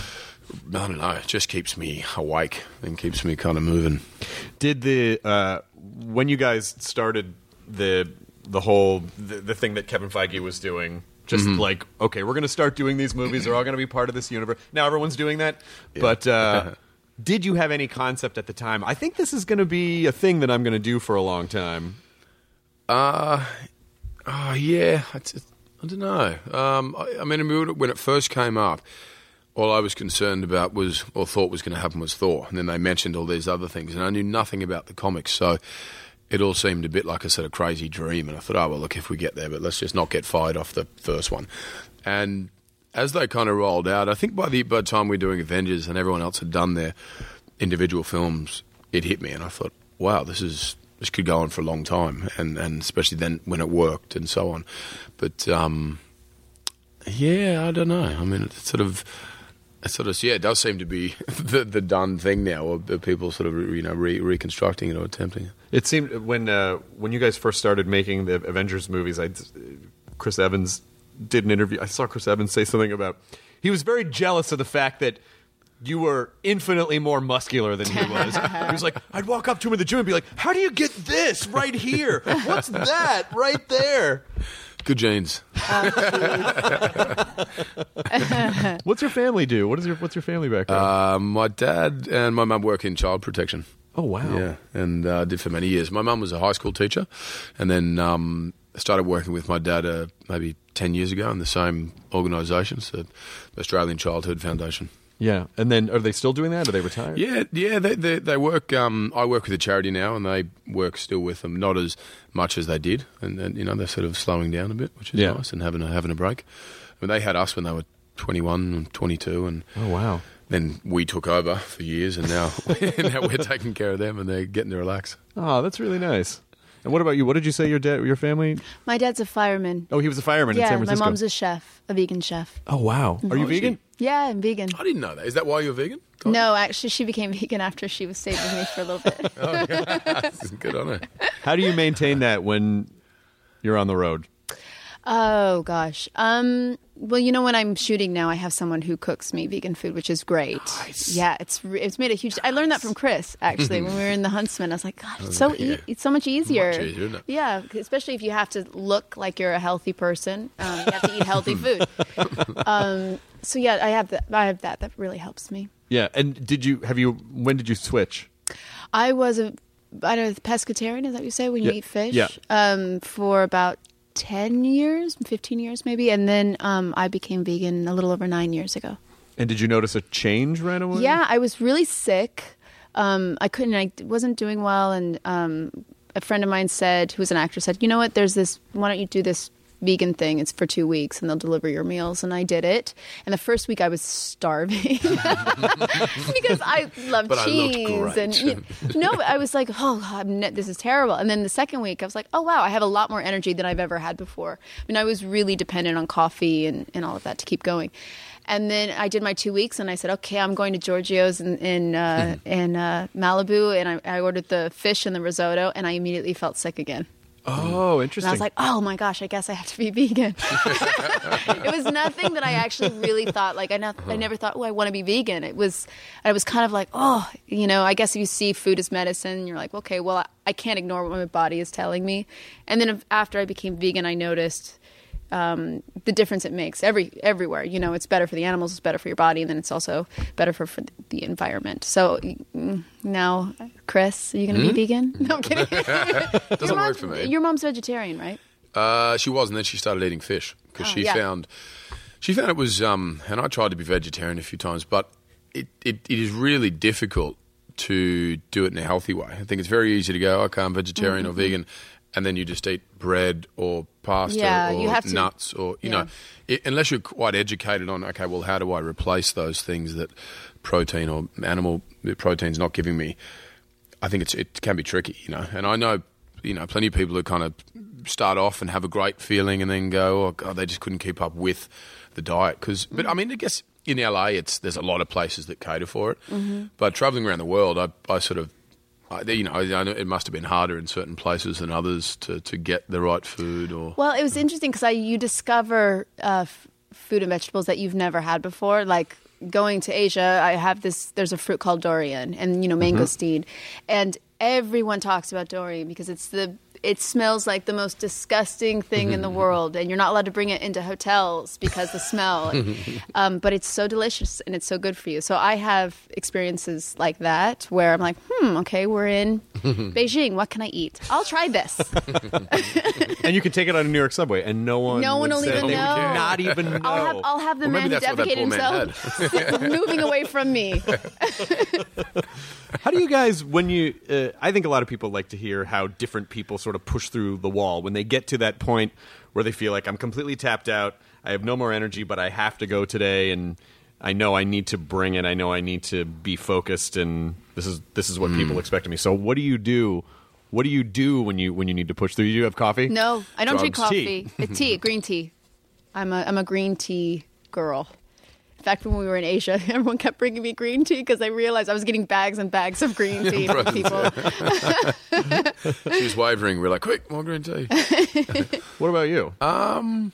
I don't know, it just keeps me awake and keeps me kind of moving. Did the, uh, when you guys started the the whole, the, the thing that Kevin Feige was doing, just mm-hmm. like, okay, we're going to start doing these movies, they're all going to be part of this universe. Now everyone's doing that, yeah. but uh, did you have any concept at the time? I think this is going to be a thing that I'm going to do for a long time. Uh, oh, yeah, I, I don't know. Um, I, I mean, when it first came up, all I was concerned about was, or thought was going to happen was Thor. And then they mentioned all these other things, and I knew nothing about the comics. So it all seemed a bit like a sort of crazy dream. And I thought, oh, well, look, if we get there, but let's just not get fired off the first one. And as they kind of rolled out, I think by the, by the time we were doing Avengers and everyone else had done their individual films, it hit me. And I thought, wow, this is... This could go on for a long time, and, and especially then when it worked and so on. But um, yeah, I don't know. I mean, it's sort of, it's sort of, yeah, it does seem to be the, the done thing now, or people sort of you know re- reconstructing it or attempting it. It seemed when uh, when you guys first started making the Avengers movies, I Chris Evans did an interview. I saw Chris Evans say something about he was very jealous of the fact that you were infinitely more muscular than he was. He was like, I'd walk up to him in the gym and be like, how do you get this right here? What's that right there? Good genes. What's your family do? What is your What's your family background? Uh, my dad and my mum work in child protection. Oh, wow. Yeah, and uh, did for many years. My mum was a high school teacher, and then um, started working with my dad uh, maybe ten years ago in the same organisation, so the Australian Childhood Foundation. Yeah, and then are they still doing that? Are they retired? Yeah, yeah, they they, they work. Um, I work with a charity now, and they work still with them, not as much as they did, and, and you know they're sort of slowing down a bit, which is Yeah. nice, and having a, having a break. I mean, they had us when they were twenty-one and twenty-two, and Oh, wow. then we took over for years, and now now we're taking care of them, and they're getting to relax. Oh, that's really nice. And what about you? What did you say your dad, your family? My dad's a fireman. Oh, he was a fireman in Yeah, San my Francisco. mom's a chef, a vegan chef. Oh, wow. Are you Oh, is vegan? Yeah, I'm vegan. I didn't know that. Is that why you're vegan? God. No, actually, she became vegan after she was stayed with me for a little bit. Good on her. How do you maintain that when you're on the road? Oh gosh. Um, well, you know, when I'm shooting now, I have someone who cooks me vegan food, which is great. Nice. Yeah, it's re- it's made a huge. I learned that from Chris actually when we were in the Huntsman. I was like, God, it's so e- Yeah. it's so much easier. Much easier, isn't it? Yeah, especially if you have to look like you're a healthy person. Um, you have to eat healthy food. Um, so yeah, I have that. I have that. That really helps me. Yeah, and did you have you? When did you switch? I was a I don't know, pescatarian. Is that what you say when you Yeah. eat fish? Yeah. Um, for about ten years, fifteen years maybe, and then um, I became vegan a little over nine years ago. And did you notice a change right away? Yeah, I was really sick. Um, I couldn't. I wasn't doing well, and um, a friend of mine said, who was an actor, said, "You know what? There's this. Why don't you do this vegan thing? It's for two weeks, and they'll deliver your meals." And I did it. And the first week, I was starving because I love But I looked cheese. great. And you no, but I was like, "Oh, God, ne- this is terrible." And then the second week, I was like, "Oh wow, I have a lot more energy than I've ever had before." I mean, I was really dependent on coffee and, and all of that to keep going. And then I did my two weeks, and I said, "Okay, I'm going to Giorgio's in in, uh, in uh, Malibu," and I, I ordered the fish and the risotto, and I immediately felt sick again. Oh, And interesting. I was like, "Oh my gosh, I guess I have to be vegan." It was nothing that I actually really thought. Like I, not, I never thought, "Oh, I want to be vegan." It was, I was kind of like, "Oh, you know." I guess if you see food as medicine, you're like, "Okay, well, I, I can't ignore what my body is telling me." And then if- after I became vegan, I noticed. Um, the difference it makes every everywhere. You know, it's better for the animals, it's better for your body, and then it's also better for, for the environment. So mm, now, Chris, are you going to be vegan? No, I'm kidding. Doesn't Your work mom's- for me. Your mom's vegetarian, right? Uh, she was, and then she started eating fish because Oh, she yeah. found she found it was. Um, and I tried to be vegetarian a few times, but it, it, it is really difficult to do it in a healthy way. I think it's very easy to go, okay, I'm vegetarian Mm-hmm. or vegan, and then you just eat bread or pasta Yeah, or you have to- nuts or you yeah. know, it, unless you're quite educated on, okay, well, how do I replace those things that protein or animal protein's not giving me? I think it's it can be tricky, you know, and I know. You know, plenty of people who kind of start off and have a great feeling and then go, oh, God, they just couldn't keep up with the diet. Cause, but, I mean, I guess in L A, it's there's a lot of places that cater for it. Mm-hmm. But travelling around the world, I, I sort of, I, you know, I know it must have been harder in certain places than others to, to get the right food. Or Well, it was interesting because you discover uh, f- food and vegetables that you've never had before. Like going to Asia, I have this. There's a fruit called durian, and you know, mangosteen, and everyone talks about durian because it's the. It smells like the most disgusting thing in the world, and you're not allowed to bring it into hotels because the smell. um, but it's so delicious and it's so good for you. So I have experiences like that where I'm like, hmm, okay, we're in Beijing. What can I eat? I'll try this. And you can take it on a New York subway, and no one. No one would will say- even They would know. care. Not even know. I'll have, I'll have the Well, maybe man who that's what that defecated poor man himself moving away from me. How do you guys, when you, uh, I think a lot of people like to hear how different people sort of push through the wall when they get to that point where they feel like I'm completely tapped out, I have no more energy, but I have to go today, and I know I need to bring it, I know I need to be focused, and this is this is what people expect of me. So what do you do? What do you do when you when you need to push through? You have coffee? No, I don't drink Drugs. coffee. It's tea, green tea. I'm a I'm a green tea girl. In fact, when we were in Asia, everyone kept bringing me green tea because I realized I was getting bags and bags of green tea from people. she was wavering. We're like, quick, more green tea. What about you? Um,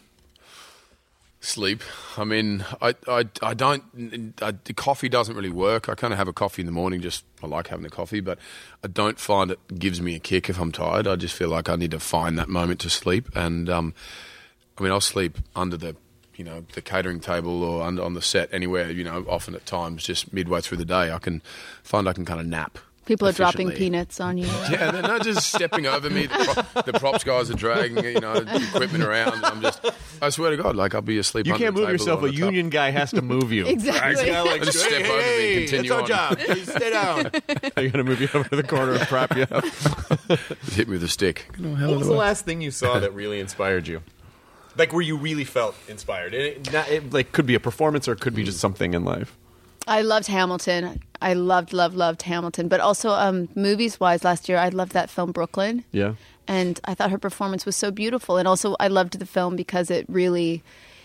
sleep. I mean, I, I, I don't. I, the coffee doesn't really work. I kind of have a coffee in the morning. Just I like having the coffee, but I don't find it gives me a kick if I'm tired. I just feel like I need to find that moment to sleep. And um, I mean, I'll sleep under the, you know, the catering table or under on the set anywhere. You know, often at times, just midway through the day, I can find I can kind of nap. People are dropping efficiently. peanuts on you. Yeah, they're not just stepping over me. The, pro- the props guys are dragging, you know, equipment around. And I'm just, I swear to God, like I'll be asleep. You under can't the move table yourself. or A on the top. union guy has to move you. Exactly. He's gotta, like, I just hey, step over me and hey, continue it's our on. job. Please stay down. I got to move you over to the corner and prop you up. Just hit me with a stick. What was the last thing you saw that really inspired you? Like where you really felt inspired? It, not, it like could be a performance or it could be just something in life. I loved Hamilton. I loved, loved, loved Hamilton. But also, um, movies-wise, last year, I loved that film Brooklyn. Yeah. And I thought her performance was so beautiful. And also, I loved the film because it really,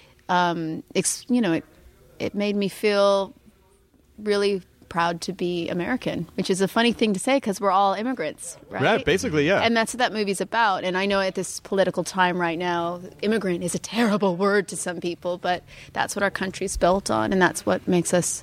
um, ex- you know, it it made me feel really proud to be American, which is a funny thing to say because we're all immigrants, right? Right, basically, yeah. And that's what that movie's about. And I know at this political time right now, immigrant is a terrible word to some people, but that's what our country's built on, and that's what makes us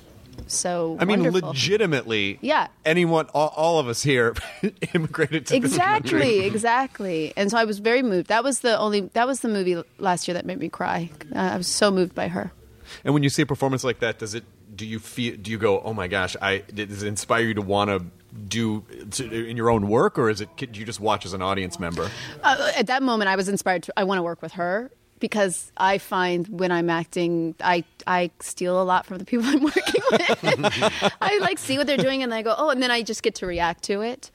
so I mean, wonderful. legitimately, Yeah. anyone, all, all of us here immigrated to this country. Exactly, exactly. And so I was very moved. That was the only, that was the movie last year that made me cry. Uh, I was so moved by her. And when you see a performance like that, does it? Do you feel? Do you go, oh my gosh? I does it inspire you to want to do to, in your own work, or is it? Do you just watch as an audience member? Uh, at that moment, I was inspired to, I want to work with her. Because I find when I'm acting, I I steal a lot from the people I'm working with. I like see what they're doing and I go, oh, and then I just get to react to it.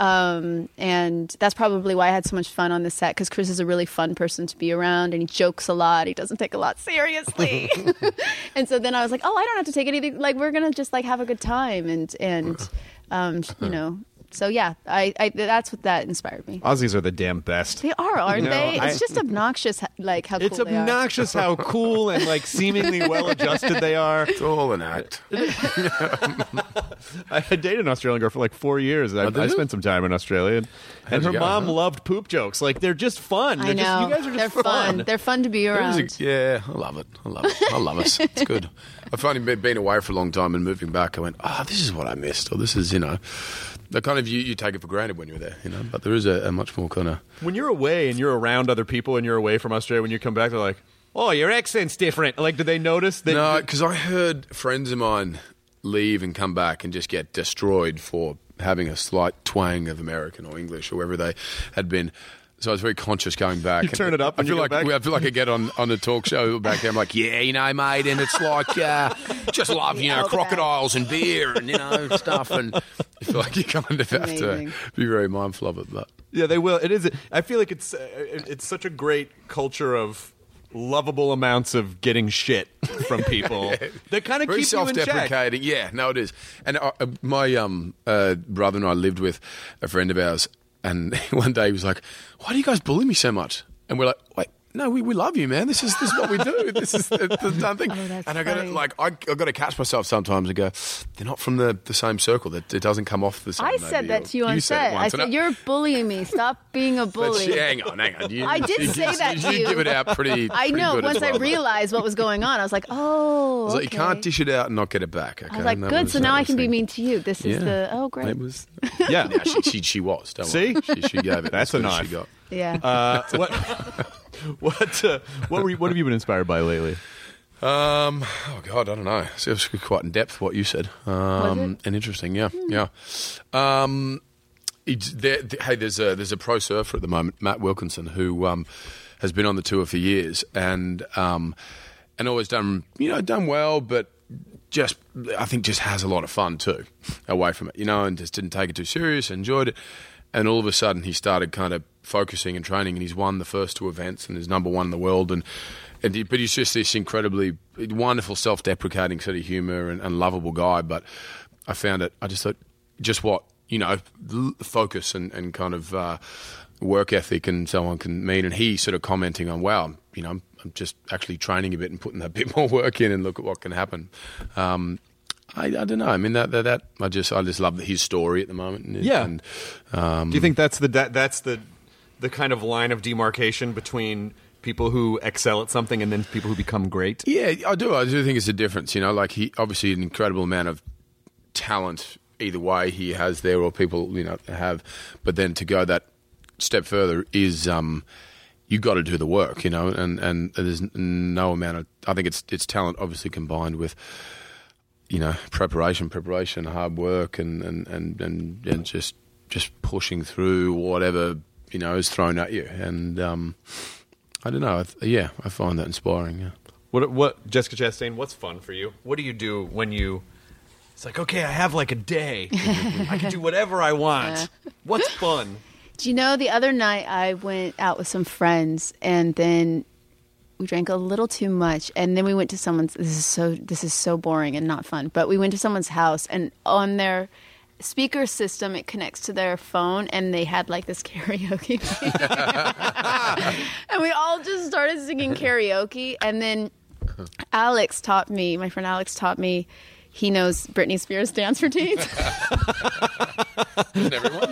Um, and that's probably why I had so much fun on the set, because Chris is a really fun person to be around and he jokes a lot. He doesn't take a lot seriously. And so then I was like, oh, I don't have to take anything. Like, we're going to just like have a good time. And, and um, you know. So yeah, I, I that's what that inspired me. Aussies are the damn best. They are, aren't No, they? I- it's just obnoxious, like how It's cool they are. obnoxious how cool and like seemingly well adjusted they are. It's all an act. I had dated an Australian girl for like four years. I, Oh, did I you? spent some time in Australia, and, and her you go, mom huh? loved poop jokes. Like they're just fun. I They're know. Just, you guys are just They're fun. They're fun to be It around. is a- yeah, I love it. I love it. I love us. It's good. I've finally been- been away for a long time and moving back. I went, oh, this is what I missed, or this is, you know, the kind of you, you take it for granted when you're there, you know. But there is a, a much more kind of When you're away and you're around other people and you're away from Australia, when you come back, they're like, "Oh, your accent's different." Like, do they notice that? no, because I heard friends of mine leave and come back and just get destroyed for having a slight twang of American or English or wherever they had been. So I was very conscious going back. You turn it up I when you feel go like back? I feel like I get on, on a talk show back there. I'm like, yeah, you know, mate, and it's like uh, just love, you know, crocodiles and beer and you know stuff, and you feel like you kind of have Amazing. to be very mindful of it. But Yeah, they will. It is. I feel like it's uh, it's such a great culture of lovable amounts of getting shit from people that kind of very keep you in check. self-deprecating. Yeah, no, it is. And uh, uh, my um, uh, brother and I lived with a friend of ours, and one day he was like, "Why do you guys bully me so much?" And we're like, "Wait, no, we, we love you, man. This is this is what we do. This is the, the done thing." Oh, that's and I got to funny. like I I got to catch myself sometimes and go, "They're not from the, the same circle. That it doesn't come off the same." I maybe, said that or- to you on you set. Said it I once, and said, "You're bullying me. Stop being a But bully." she, hang on, hang on. You, I did you, say that to you. you. give it out pretty. I pretty know. good Once as I well, though. realized what was going on, I was like, "Oh, I was like, okay. you can't dish it out and not get it back. Okay? I was like, And that "Good. was- So that now I was can be the- mean to you. This is Yeah. the oh, great. It was. Yeah, Yeah, she, she, she was. Don't See? worry. She, she gave it. That's as a good as nod. She got. yeah." Uh, what what uh, what were you, what have you been inspired by lately? Um, oh God, I don't know. So it was quite in depth what you said. Um, it? and interesting. Yeah, yeah. Um, it's, there, th- hey, there's a there's a pro surfer at the moment, Matt Wilkinson, who um, has been on the tour for years and um, and always done you know done well, but just I think just has a lot of fun too away from it, you know, and just didn't take it too serious, enjoyed it. And all of a sudden, he started kind of focusing and training, and he's won the first two events, and is number one in the world. And, and he, but he's just this incredibly wonderful, self-deprecating sort of humour and, and lovable guy. But I found it. I just thought, just what you know, l- focus and, and kind of uh, work ethic and so on can mean. And he sort of commenting on, wow, you know, I'm, I'm just actually training a bit and putting a bit more work in, and look at what can happen. Um, I, I don't know. I mean, that, that that I just I just love his story at the moment. And, Yeah. And, um, Do you think that's the that, that's the the kind of line of demarcation between people who excel at something and then people who become great? Yeah, I do. I do think it's a difference. You know, like he obviously an incredible amount of talent either way he has there, or people you know have. But then to go that step further is um, you got to do the work, you know, and, and there's no amount of, I think it's it's talent obviously combined with, you know, preparation, preparation, hard work, and, and, and, and, and just just pushing through whatever, you know, is thrown at you. And um, I don't know, I th- yeah, I find that inspiring, yeah. What, what, Jessica Chastain, what's fun for you? What do you do when you, it's like, okay, I have like a day. I can do whatever I want. What's fun? Do you know, the other night I went out with some friends, and then we drank a little too much, and then we went to someone's. This is so this is so boring and not fun. But we went to someone's house, and on their speaker system, it connects to their phone, and they had like this karaoke thing. And we all just started singing karaoke, and then Alex taught me. My friend Alex taught me. He knows Britney Spears' dance routines. Isn't everyone?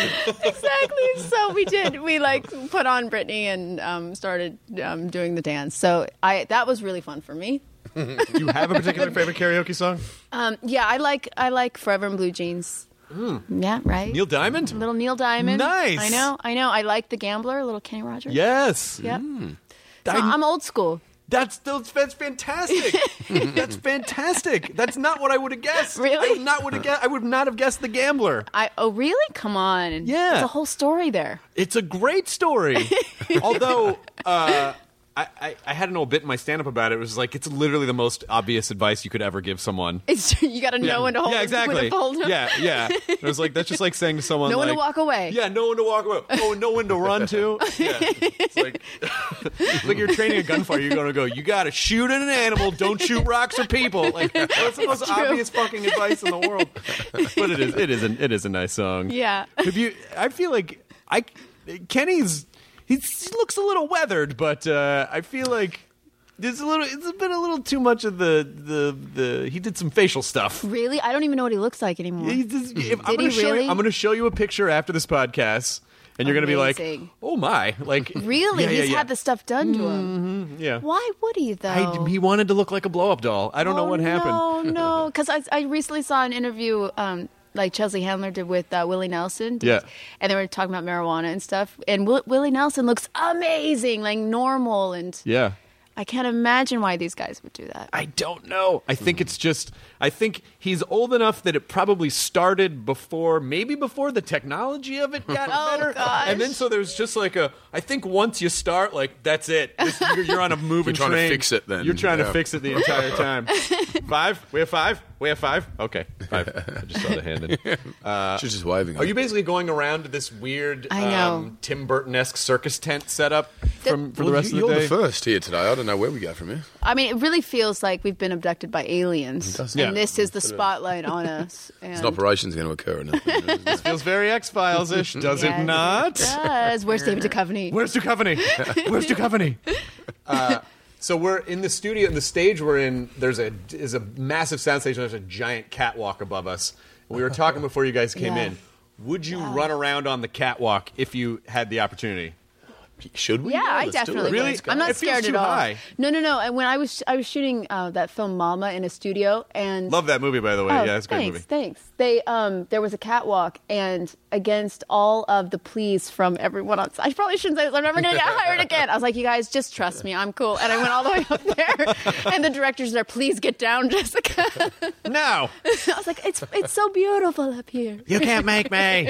Exactly. So we did. We like put on Britney and um, started um, doing the dance. So I that was really fun for me. Do you have a particular favorite karaoke song? Um, yeah, I like I like Forever in Blue Jeans. Mm. Yeah, right. Neil Diamond? Little Neil Diamond. Nice. I know. I know. I like The Gambler. Little Kenny Rogers. Yes. Yep. Mm. So I'm old school. That's that's, that's fantastic. That's fantastic. That's not what I would have guessed. Really? I would not would have guessed. I would not have guessed The Gambler. I oh really? Come on. Yeah. There's a whole story there. It's a great story. Although uh, I, I I had an old bit in my stand-up about it. It was like it's literally the most obvious advice you could ever give someone. It's you got to know yeah. when to hold. Yeah, exactly. When to hold him. Yeah, yeah. It was like that's just like saying to someone, no like, one to walk away. Yeah, no one to walk away. Oh, no one to run to. Yeah. It's like it's like you're training a gunfighter. You're going to go. You got to shoot at an animal. Don't shoot rocks or people. Like that's the most true. obvious fucking advice in the world. But it is. It is. An, it is a nice song. Yeah. Have you? I feel like I. Kenny's. He looks a little weathered, but uh, I feel like. There's a little. It's been a little too much of the the the. He did some facial stuff. Really, I don't even know what he looks like anymore. He just, if, I'm Did gonna he show really? You, I'm going to show you a picture after this podcast, and you're going to be like, Amazing. "Oh my!" Like, Really, yeah, yeah, he's yeah. had the stuff done to him. Mm-hmm, yeah. Why would he though? I, he wanted to look like a blow-up doll. I don't know Oh, what happened. No, no, because I I recently saw an interview. Um, like Chelsea Handler did with uh, Willie Nelson. Did, Yeah. And they were talking about marijuana and stuff. And Will- Willie Nelson looks amazing, like normal. And Yeah. I can't imagine why these guys would do that. I don't know. I think it's just. I think he's old enough that it probably started before, maybe before the technology of it got Oh, better. gosh. And then so there's just like a. I think once you start, like that's it. This, you're, you're on a moving You're trying to train. fix it then. You're trying Yeah. to fix it the entire time. Five. We have five. We have five. Okay, five. I just saw the hand. In. Uh, She's just waving. Are you basically going around to this weird I know. Um, Tim Burton-esque circus tent setup from, for Well, the rest you, of the you're day? the first here today. I don't know where we go from here. I mean, it really feels like we've been abducted by aliens. does. And Yeah. this is the spotlight on us. And There's an operation's going to occur. In it. This feels very X-Files-ish, does Yes, it not? It does. Where's David Duchovny? Where's Duchovny? Where's Duchovny? Uh, so we're in the studio, and the stage we're in, there's a is a massive soundstage, and there's a giant catwalk above us. We were talking before you guys came Yeah. in. Would you run around on the catwalk if you had the opportunity? Should we? Yeah, I let's do it. definitely Really? would. I'm not It feels scared too at all. high. No, no, no. And when I was I was shooting uh, that film Mama in a studio, and Love that movie, by the way. Oh, yeah, it's a great thanks, movie. Thanks. They um there was a catwalk, and against all of the pleas from everyone on I probably shouldn't say this. I'm never gonna get hired again. I was like, you guys just trust me. I'm cool. And I went all the way up there, and the director's there. Please get down, Jessica. No, I was like, it's it's so beautiful up here. you can't make me.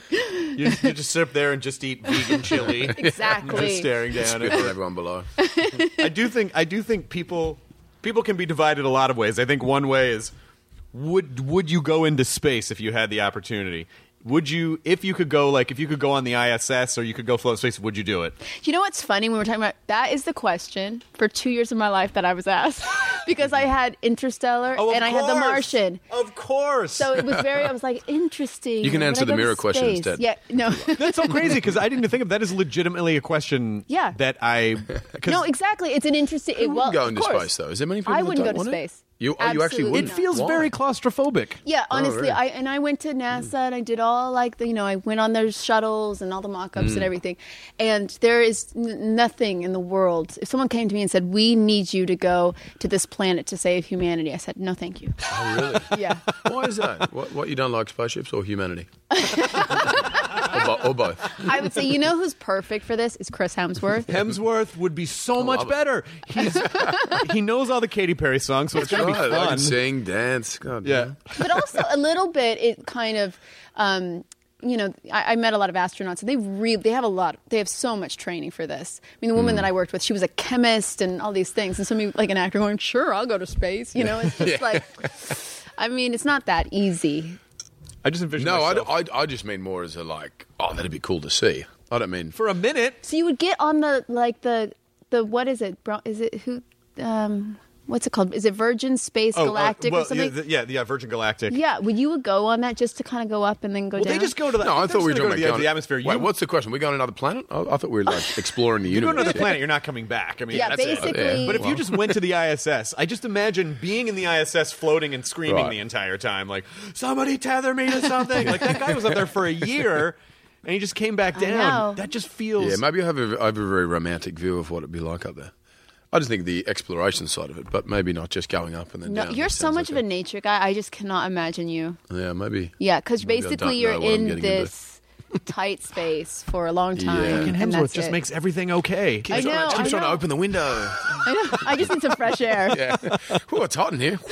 You, you just sit up there and just eat vegan chili. Exactly. Just staring down Spit at at everyone below. I do think I do think people people can be divided a lot of ways. I think one way is would would you go into space if you had the opportunity? Would you, if you could go, like, if you could go on the I S S or you could go float in space, would you do it? You know what's funny when we're talking about that is the question for two years of my life that I was asked because I had Interstellar Oh, of and I had The course. Martian. Of course. So it was very. I was like, interesting. You can Would answer I the go to mirror question space? instead. Yeah, no. That's so crazy because I didn't even think of that as legitimately a question. Yeah. That I. 'cause No, exactly. It's an interesting. Who it, well, wouldn't go of into course. space though? Is there many people I that wouldn't don't go to want it? space. You, oh, you actually Absolutely wouldn't? It feels Why? very claustrophobic. Yeah, honestly, really? I and I went to NASA and I did all like the you know I went on their shuttles and all the mock-ups Mm. and everything, and there is n- nothing in the world. If someone came to me and said, "We need you to go to this planet to save humanity," I said, "No, thank you." Oh, really? Yeah. Why is that? What, what you don't like spaceships or humanity? Or bo- or both. I would say, you know who's perfect for this is Chris Hemsworth. Hemsworth would be so much love it. better. He's he knows all the Katy Perry songs, so it's That's gonna right. be I fun. can sing, dance. God, Yeah. But also a little bit, it kind of, um, you know, I, I met a lot of astronauts, and they really, they have a lot, they have so much training for this. I mean, the woman that I worked with, she was a chemist and all these things, and somebody like an actor going, sure, I'll go to space. You know, it's just like, I mean, it's not that easy. I just envision No, I, myself. I, I just mean more as a like, oh, that'd be cool to see. I don't mean for a minute. So you would get on the like the the what is it? Bro- Is it who? Um, what's it called? Is it Virgin Space Oh, uh, Galactic well, or something? Yeah, the, yeah, the uh, Virgin Galactic. Yeah, would you would go on that just to kind of go up and then go Well, down? they just go to the. No, I they're thought we were just gonna talking go about to the, the atmosphere. Wait, You, what's the question? We going to another planet? I, I thought we were like exploring the you go universe. to another planet, you're not coming back. I mean, Yeah, that's it. basically- Yeah. But if you just went to the I S S, I just imagine being in the I S S, floating and screaming Right. the entire time, like somebody tether me to something. Like that guy was up there for a year, and he just came back I down. know. That just feels. Yeah, maybe I have a, I have a very romantic view of what it'd be like up there. I just think the exploration side of it, but maybe not just going up and then No, down. you're That so sounds much like of a nature guy. I just cannot imagine you. Yeah, maybe. Yeah, because Maybe I don't basically you're know what I'm in getting this tight space for a long time. Yeah. Fucking and Hemsworth that's just it. makes everything okay. I know. I Keeps trying to know. open the window. I know. I just need some fresh air. Yeah. Oh, it's hot in here.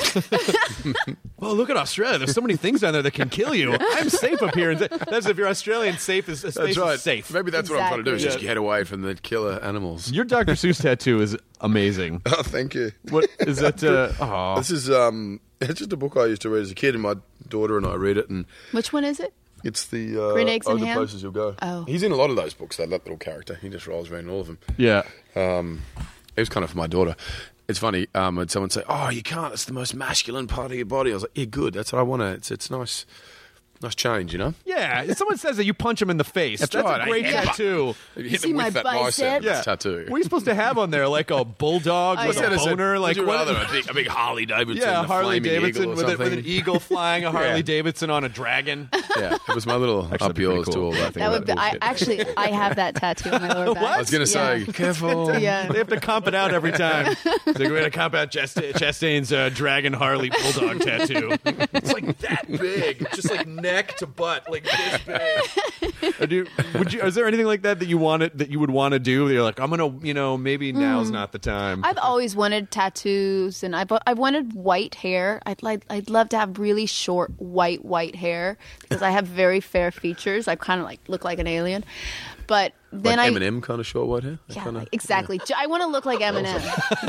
Well, look at Australia. There's so many things down there that can kill you. I'm safe up here. And that's if you're Australian, safe is space That's right. is safe. Maybe that's what I'm trying to do, is Exactly. just get away from the killer animals. Your Doctor Seuss tattoo is amazing. Oh, thank you. What is that? Uh, aw. This is um, it's just a book I used to read as a kid, and my daughter and I read it, and Which one is it? it's the uh, Green Eggs Oh, and the Ham? Places You'll Go. Oh. He's in a lot of those books. That little character, he just rolls around in all of them. Yeah. Um, it was kind of for my daughter. It's funny um, when someone say, "Oh, you can't. It's the most masculine part of your body." I was like, "Yeah, good. That's what I want to. It's it's nice, nice change, you know." Yeah. If someone says that, you punch him in the face. That's That's, right. a great Yeah. tattoo. You hit see them my with that bicep? bicep Yeah. tattoo. What are you supposed to have on there? Like a bulldog I with know. a Instead of saying, boner? Like would you what? rather a big, a big Harley Davidson, Yeah, a Harley flaming Davidson eagle or with, a, with something? an eagle flying, a Harley Yeah. Davidson on a dragon. Yeah, it was my little Actually, up that'd be pretty yours cool. to all that. That would be. I actually I have that tattoo on my lower back. I was going to say, Yeah. careful. Yeah. They have to comp it out every time. They're going to comp out Chast- Chastain's uh, dragon Harley bulldog tattoo. It's like that big, just like neck to butt, like this big. Uh, do, would you? Is there anything like that that you wanted that you would want to do? You're like, I'm gonna, you know, maybe now's not the time. I've always wanted tattoos, and I've I've wanted white hair. I'd like I'd love to have really short white white hair because I have very fair features. I kind of like look like an alien, but then Like I Eminem kind of short white hair. yeah, Kinda, like- exactly. I want to look like Eminem.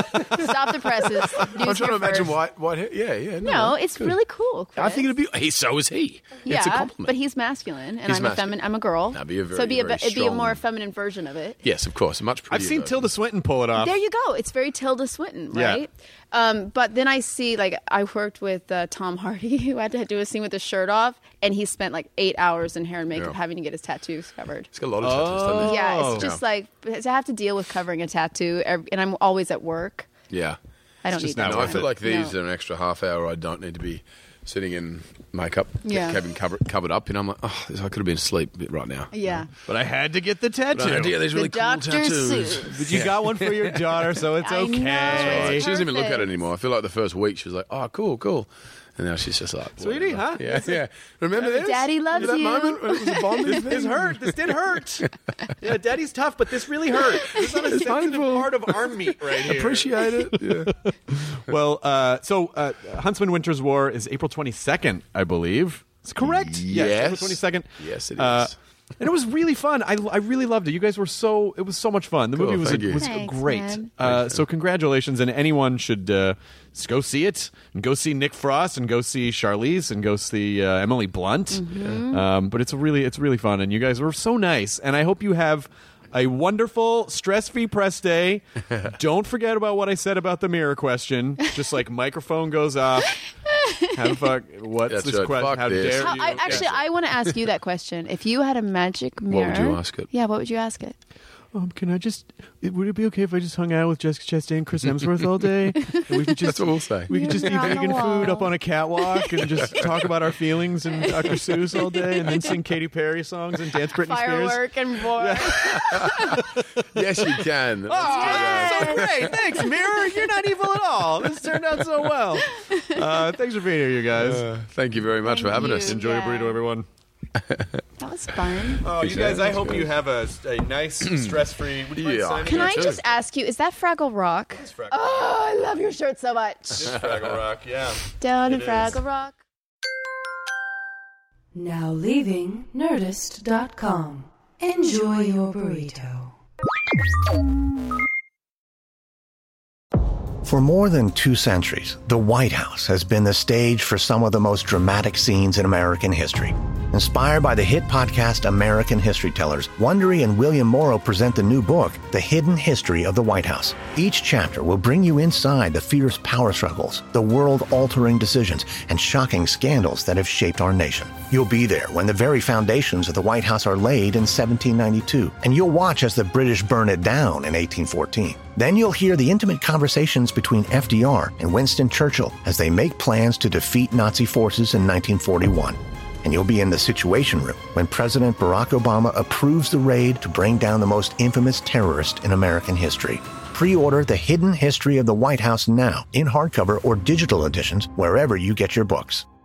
Stop the presses. News I'm trying to here imagine first. white white hair. Yeah, yeah. No, it's good. really cool. Chris. I think it'd be. He, so is he. Yeah, it's a compliment. but he's masculine, and He's I'm a masculine. feminine. I'm a girl. That'd be a so very, it'd be a, very it'd be a more strong- feminine version of it. Yes, of course. A much prettier I've seen version. Tilda Swinton pull it off. There you go. It's very Tilda Swinton, Yeah. right? Um, but then I see, like, I worked with uh, Tom Hardy, who had to do a scene with his shirt off, and he spent like eight hours in hair and makeup Yeah. having to get his tattoos covered. He's got a lot of tattoos, doesn't he? Yeah, Oh. it's just like to have to deal with covering a tattoo, ev- and I'm always at work. Yeah. I don't just need that. not No, I worth feel it. like these No. are an extra half hour. I don't need to be sitting in makeup, Yeah. having covered covered up. You know, I'm like, oh, I could have been asleep right now. Yeah. But I had to get the tattoo. But I had to get these really The cool Doctor tattoos. Seuss. But you got one for your daughter, so it's I know. okay. It's She doesn't even look at it perfect. anymore. I feel like the first week she was like, "Oh, cool, cool," and now she's just like, Sweetie, whatever. huh? Yeah, yeah. Remember this? Daddy loves that you. moment when it was a bonding This thing? hurt. This did hurt. Yeah, Daddy's tough, but this really hurt. This is on a sensitive painful. part of arm meat right here. Appreciate it. Yeah. Well, uh, so uh, Huntsman Winter's War is April twenty-second, I believe. It's correct. Yes, Yes. April twenty-second. Yes, it Uh, is. and it was really fun. I, I really loved it. You guys were so it was so much fun. The Cool, movie was thank you. was Thanks, great. man. Uh, so congratulations, and anyone should uh, just go see it and go see Nick Frost and go see Charlize and go see uh, Emily Blunt. Mm-hmm. Um, but it's really it's really fun, and you guys were so nice. And I hope you have a wonderful stress-free press day. Don't forget about what I said about the mirror question. Just like microphone goes off. How the fuck? What's That's this right. question? Fuck How this. dare How, you? I, actually, I want to ask you that question. If you had a magic mirror, would you ask it? Yeah, what would you ask it? Um, can I just? it- Would it be okay if I just hung out with Jessica Chastain and Chris Hemsworth all day? And we could just, That's what we'll say. we could just eat Mirror on the vegan food wall. up on a catwalk and just talk about our feelings and Doctor Seuss all day, and then sing Katy Perry songs and dance Britney Spears. Firework and boy. Yes, you can. Let's Oh, do that. so great! Thanks, Mirror. You're not evil at all. This turned out so well. Uh, thanks for being here, you guys. Uh, thank you very much for Thank having you. us. Enjoy yeah. your burrito, everyone. That was That's fun. Oh, you guys, I hope you have a, a nice, stress-free... Would you mind Yeah. signing Can here, I too? just ask you, is that Fraggle Rock? It's Fraggle Oh, I love your shirt so much. It's Fraggle Rock, yeah. Down in It is. Fraggle Rock. Now leaving Nerdist dot com. Enjoy your burrito. For more than two centuries, the White House has been the stage for some of the most dramatic scenes in American history. Inspired by the hit podcast American History Tellers, Wondery and William Morrow present the new book, The Hidden History of the White House. Each chapter will bring you inside the fierce power struggles, the world-altering decisions, and shocking scandals that have shaped our nation. You'll be there when the very foundations of the White House are laid in seventeen ninety-two, and you'll watch as the British burn it down in eighteen fourteen. Then you'll hear the intimate conversations between F D R and Winston Churchill as they make plans to defeat Nazi forces in nineteen forty-one. And you'll be in the Situation Room when President Barack Obama approves the raid to bring down the most infamous terrorist in American history. Pre-order The Hidden History of the White House now in hardcover or digital editions wherever you get your books.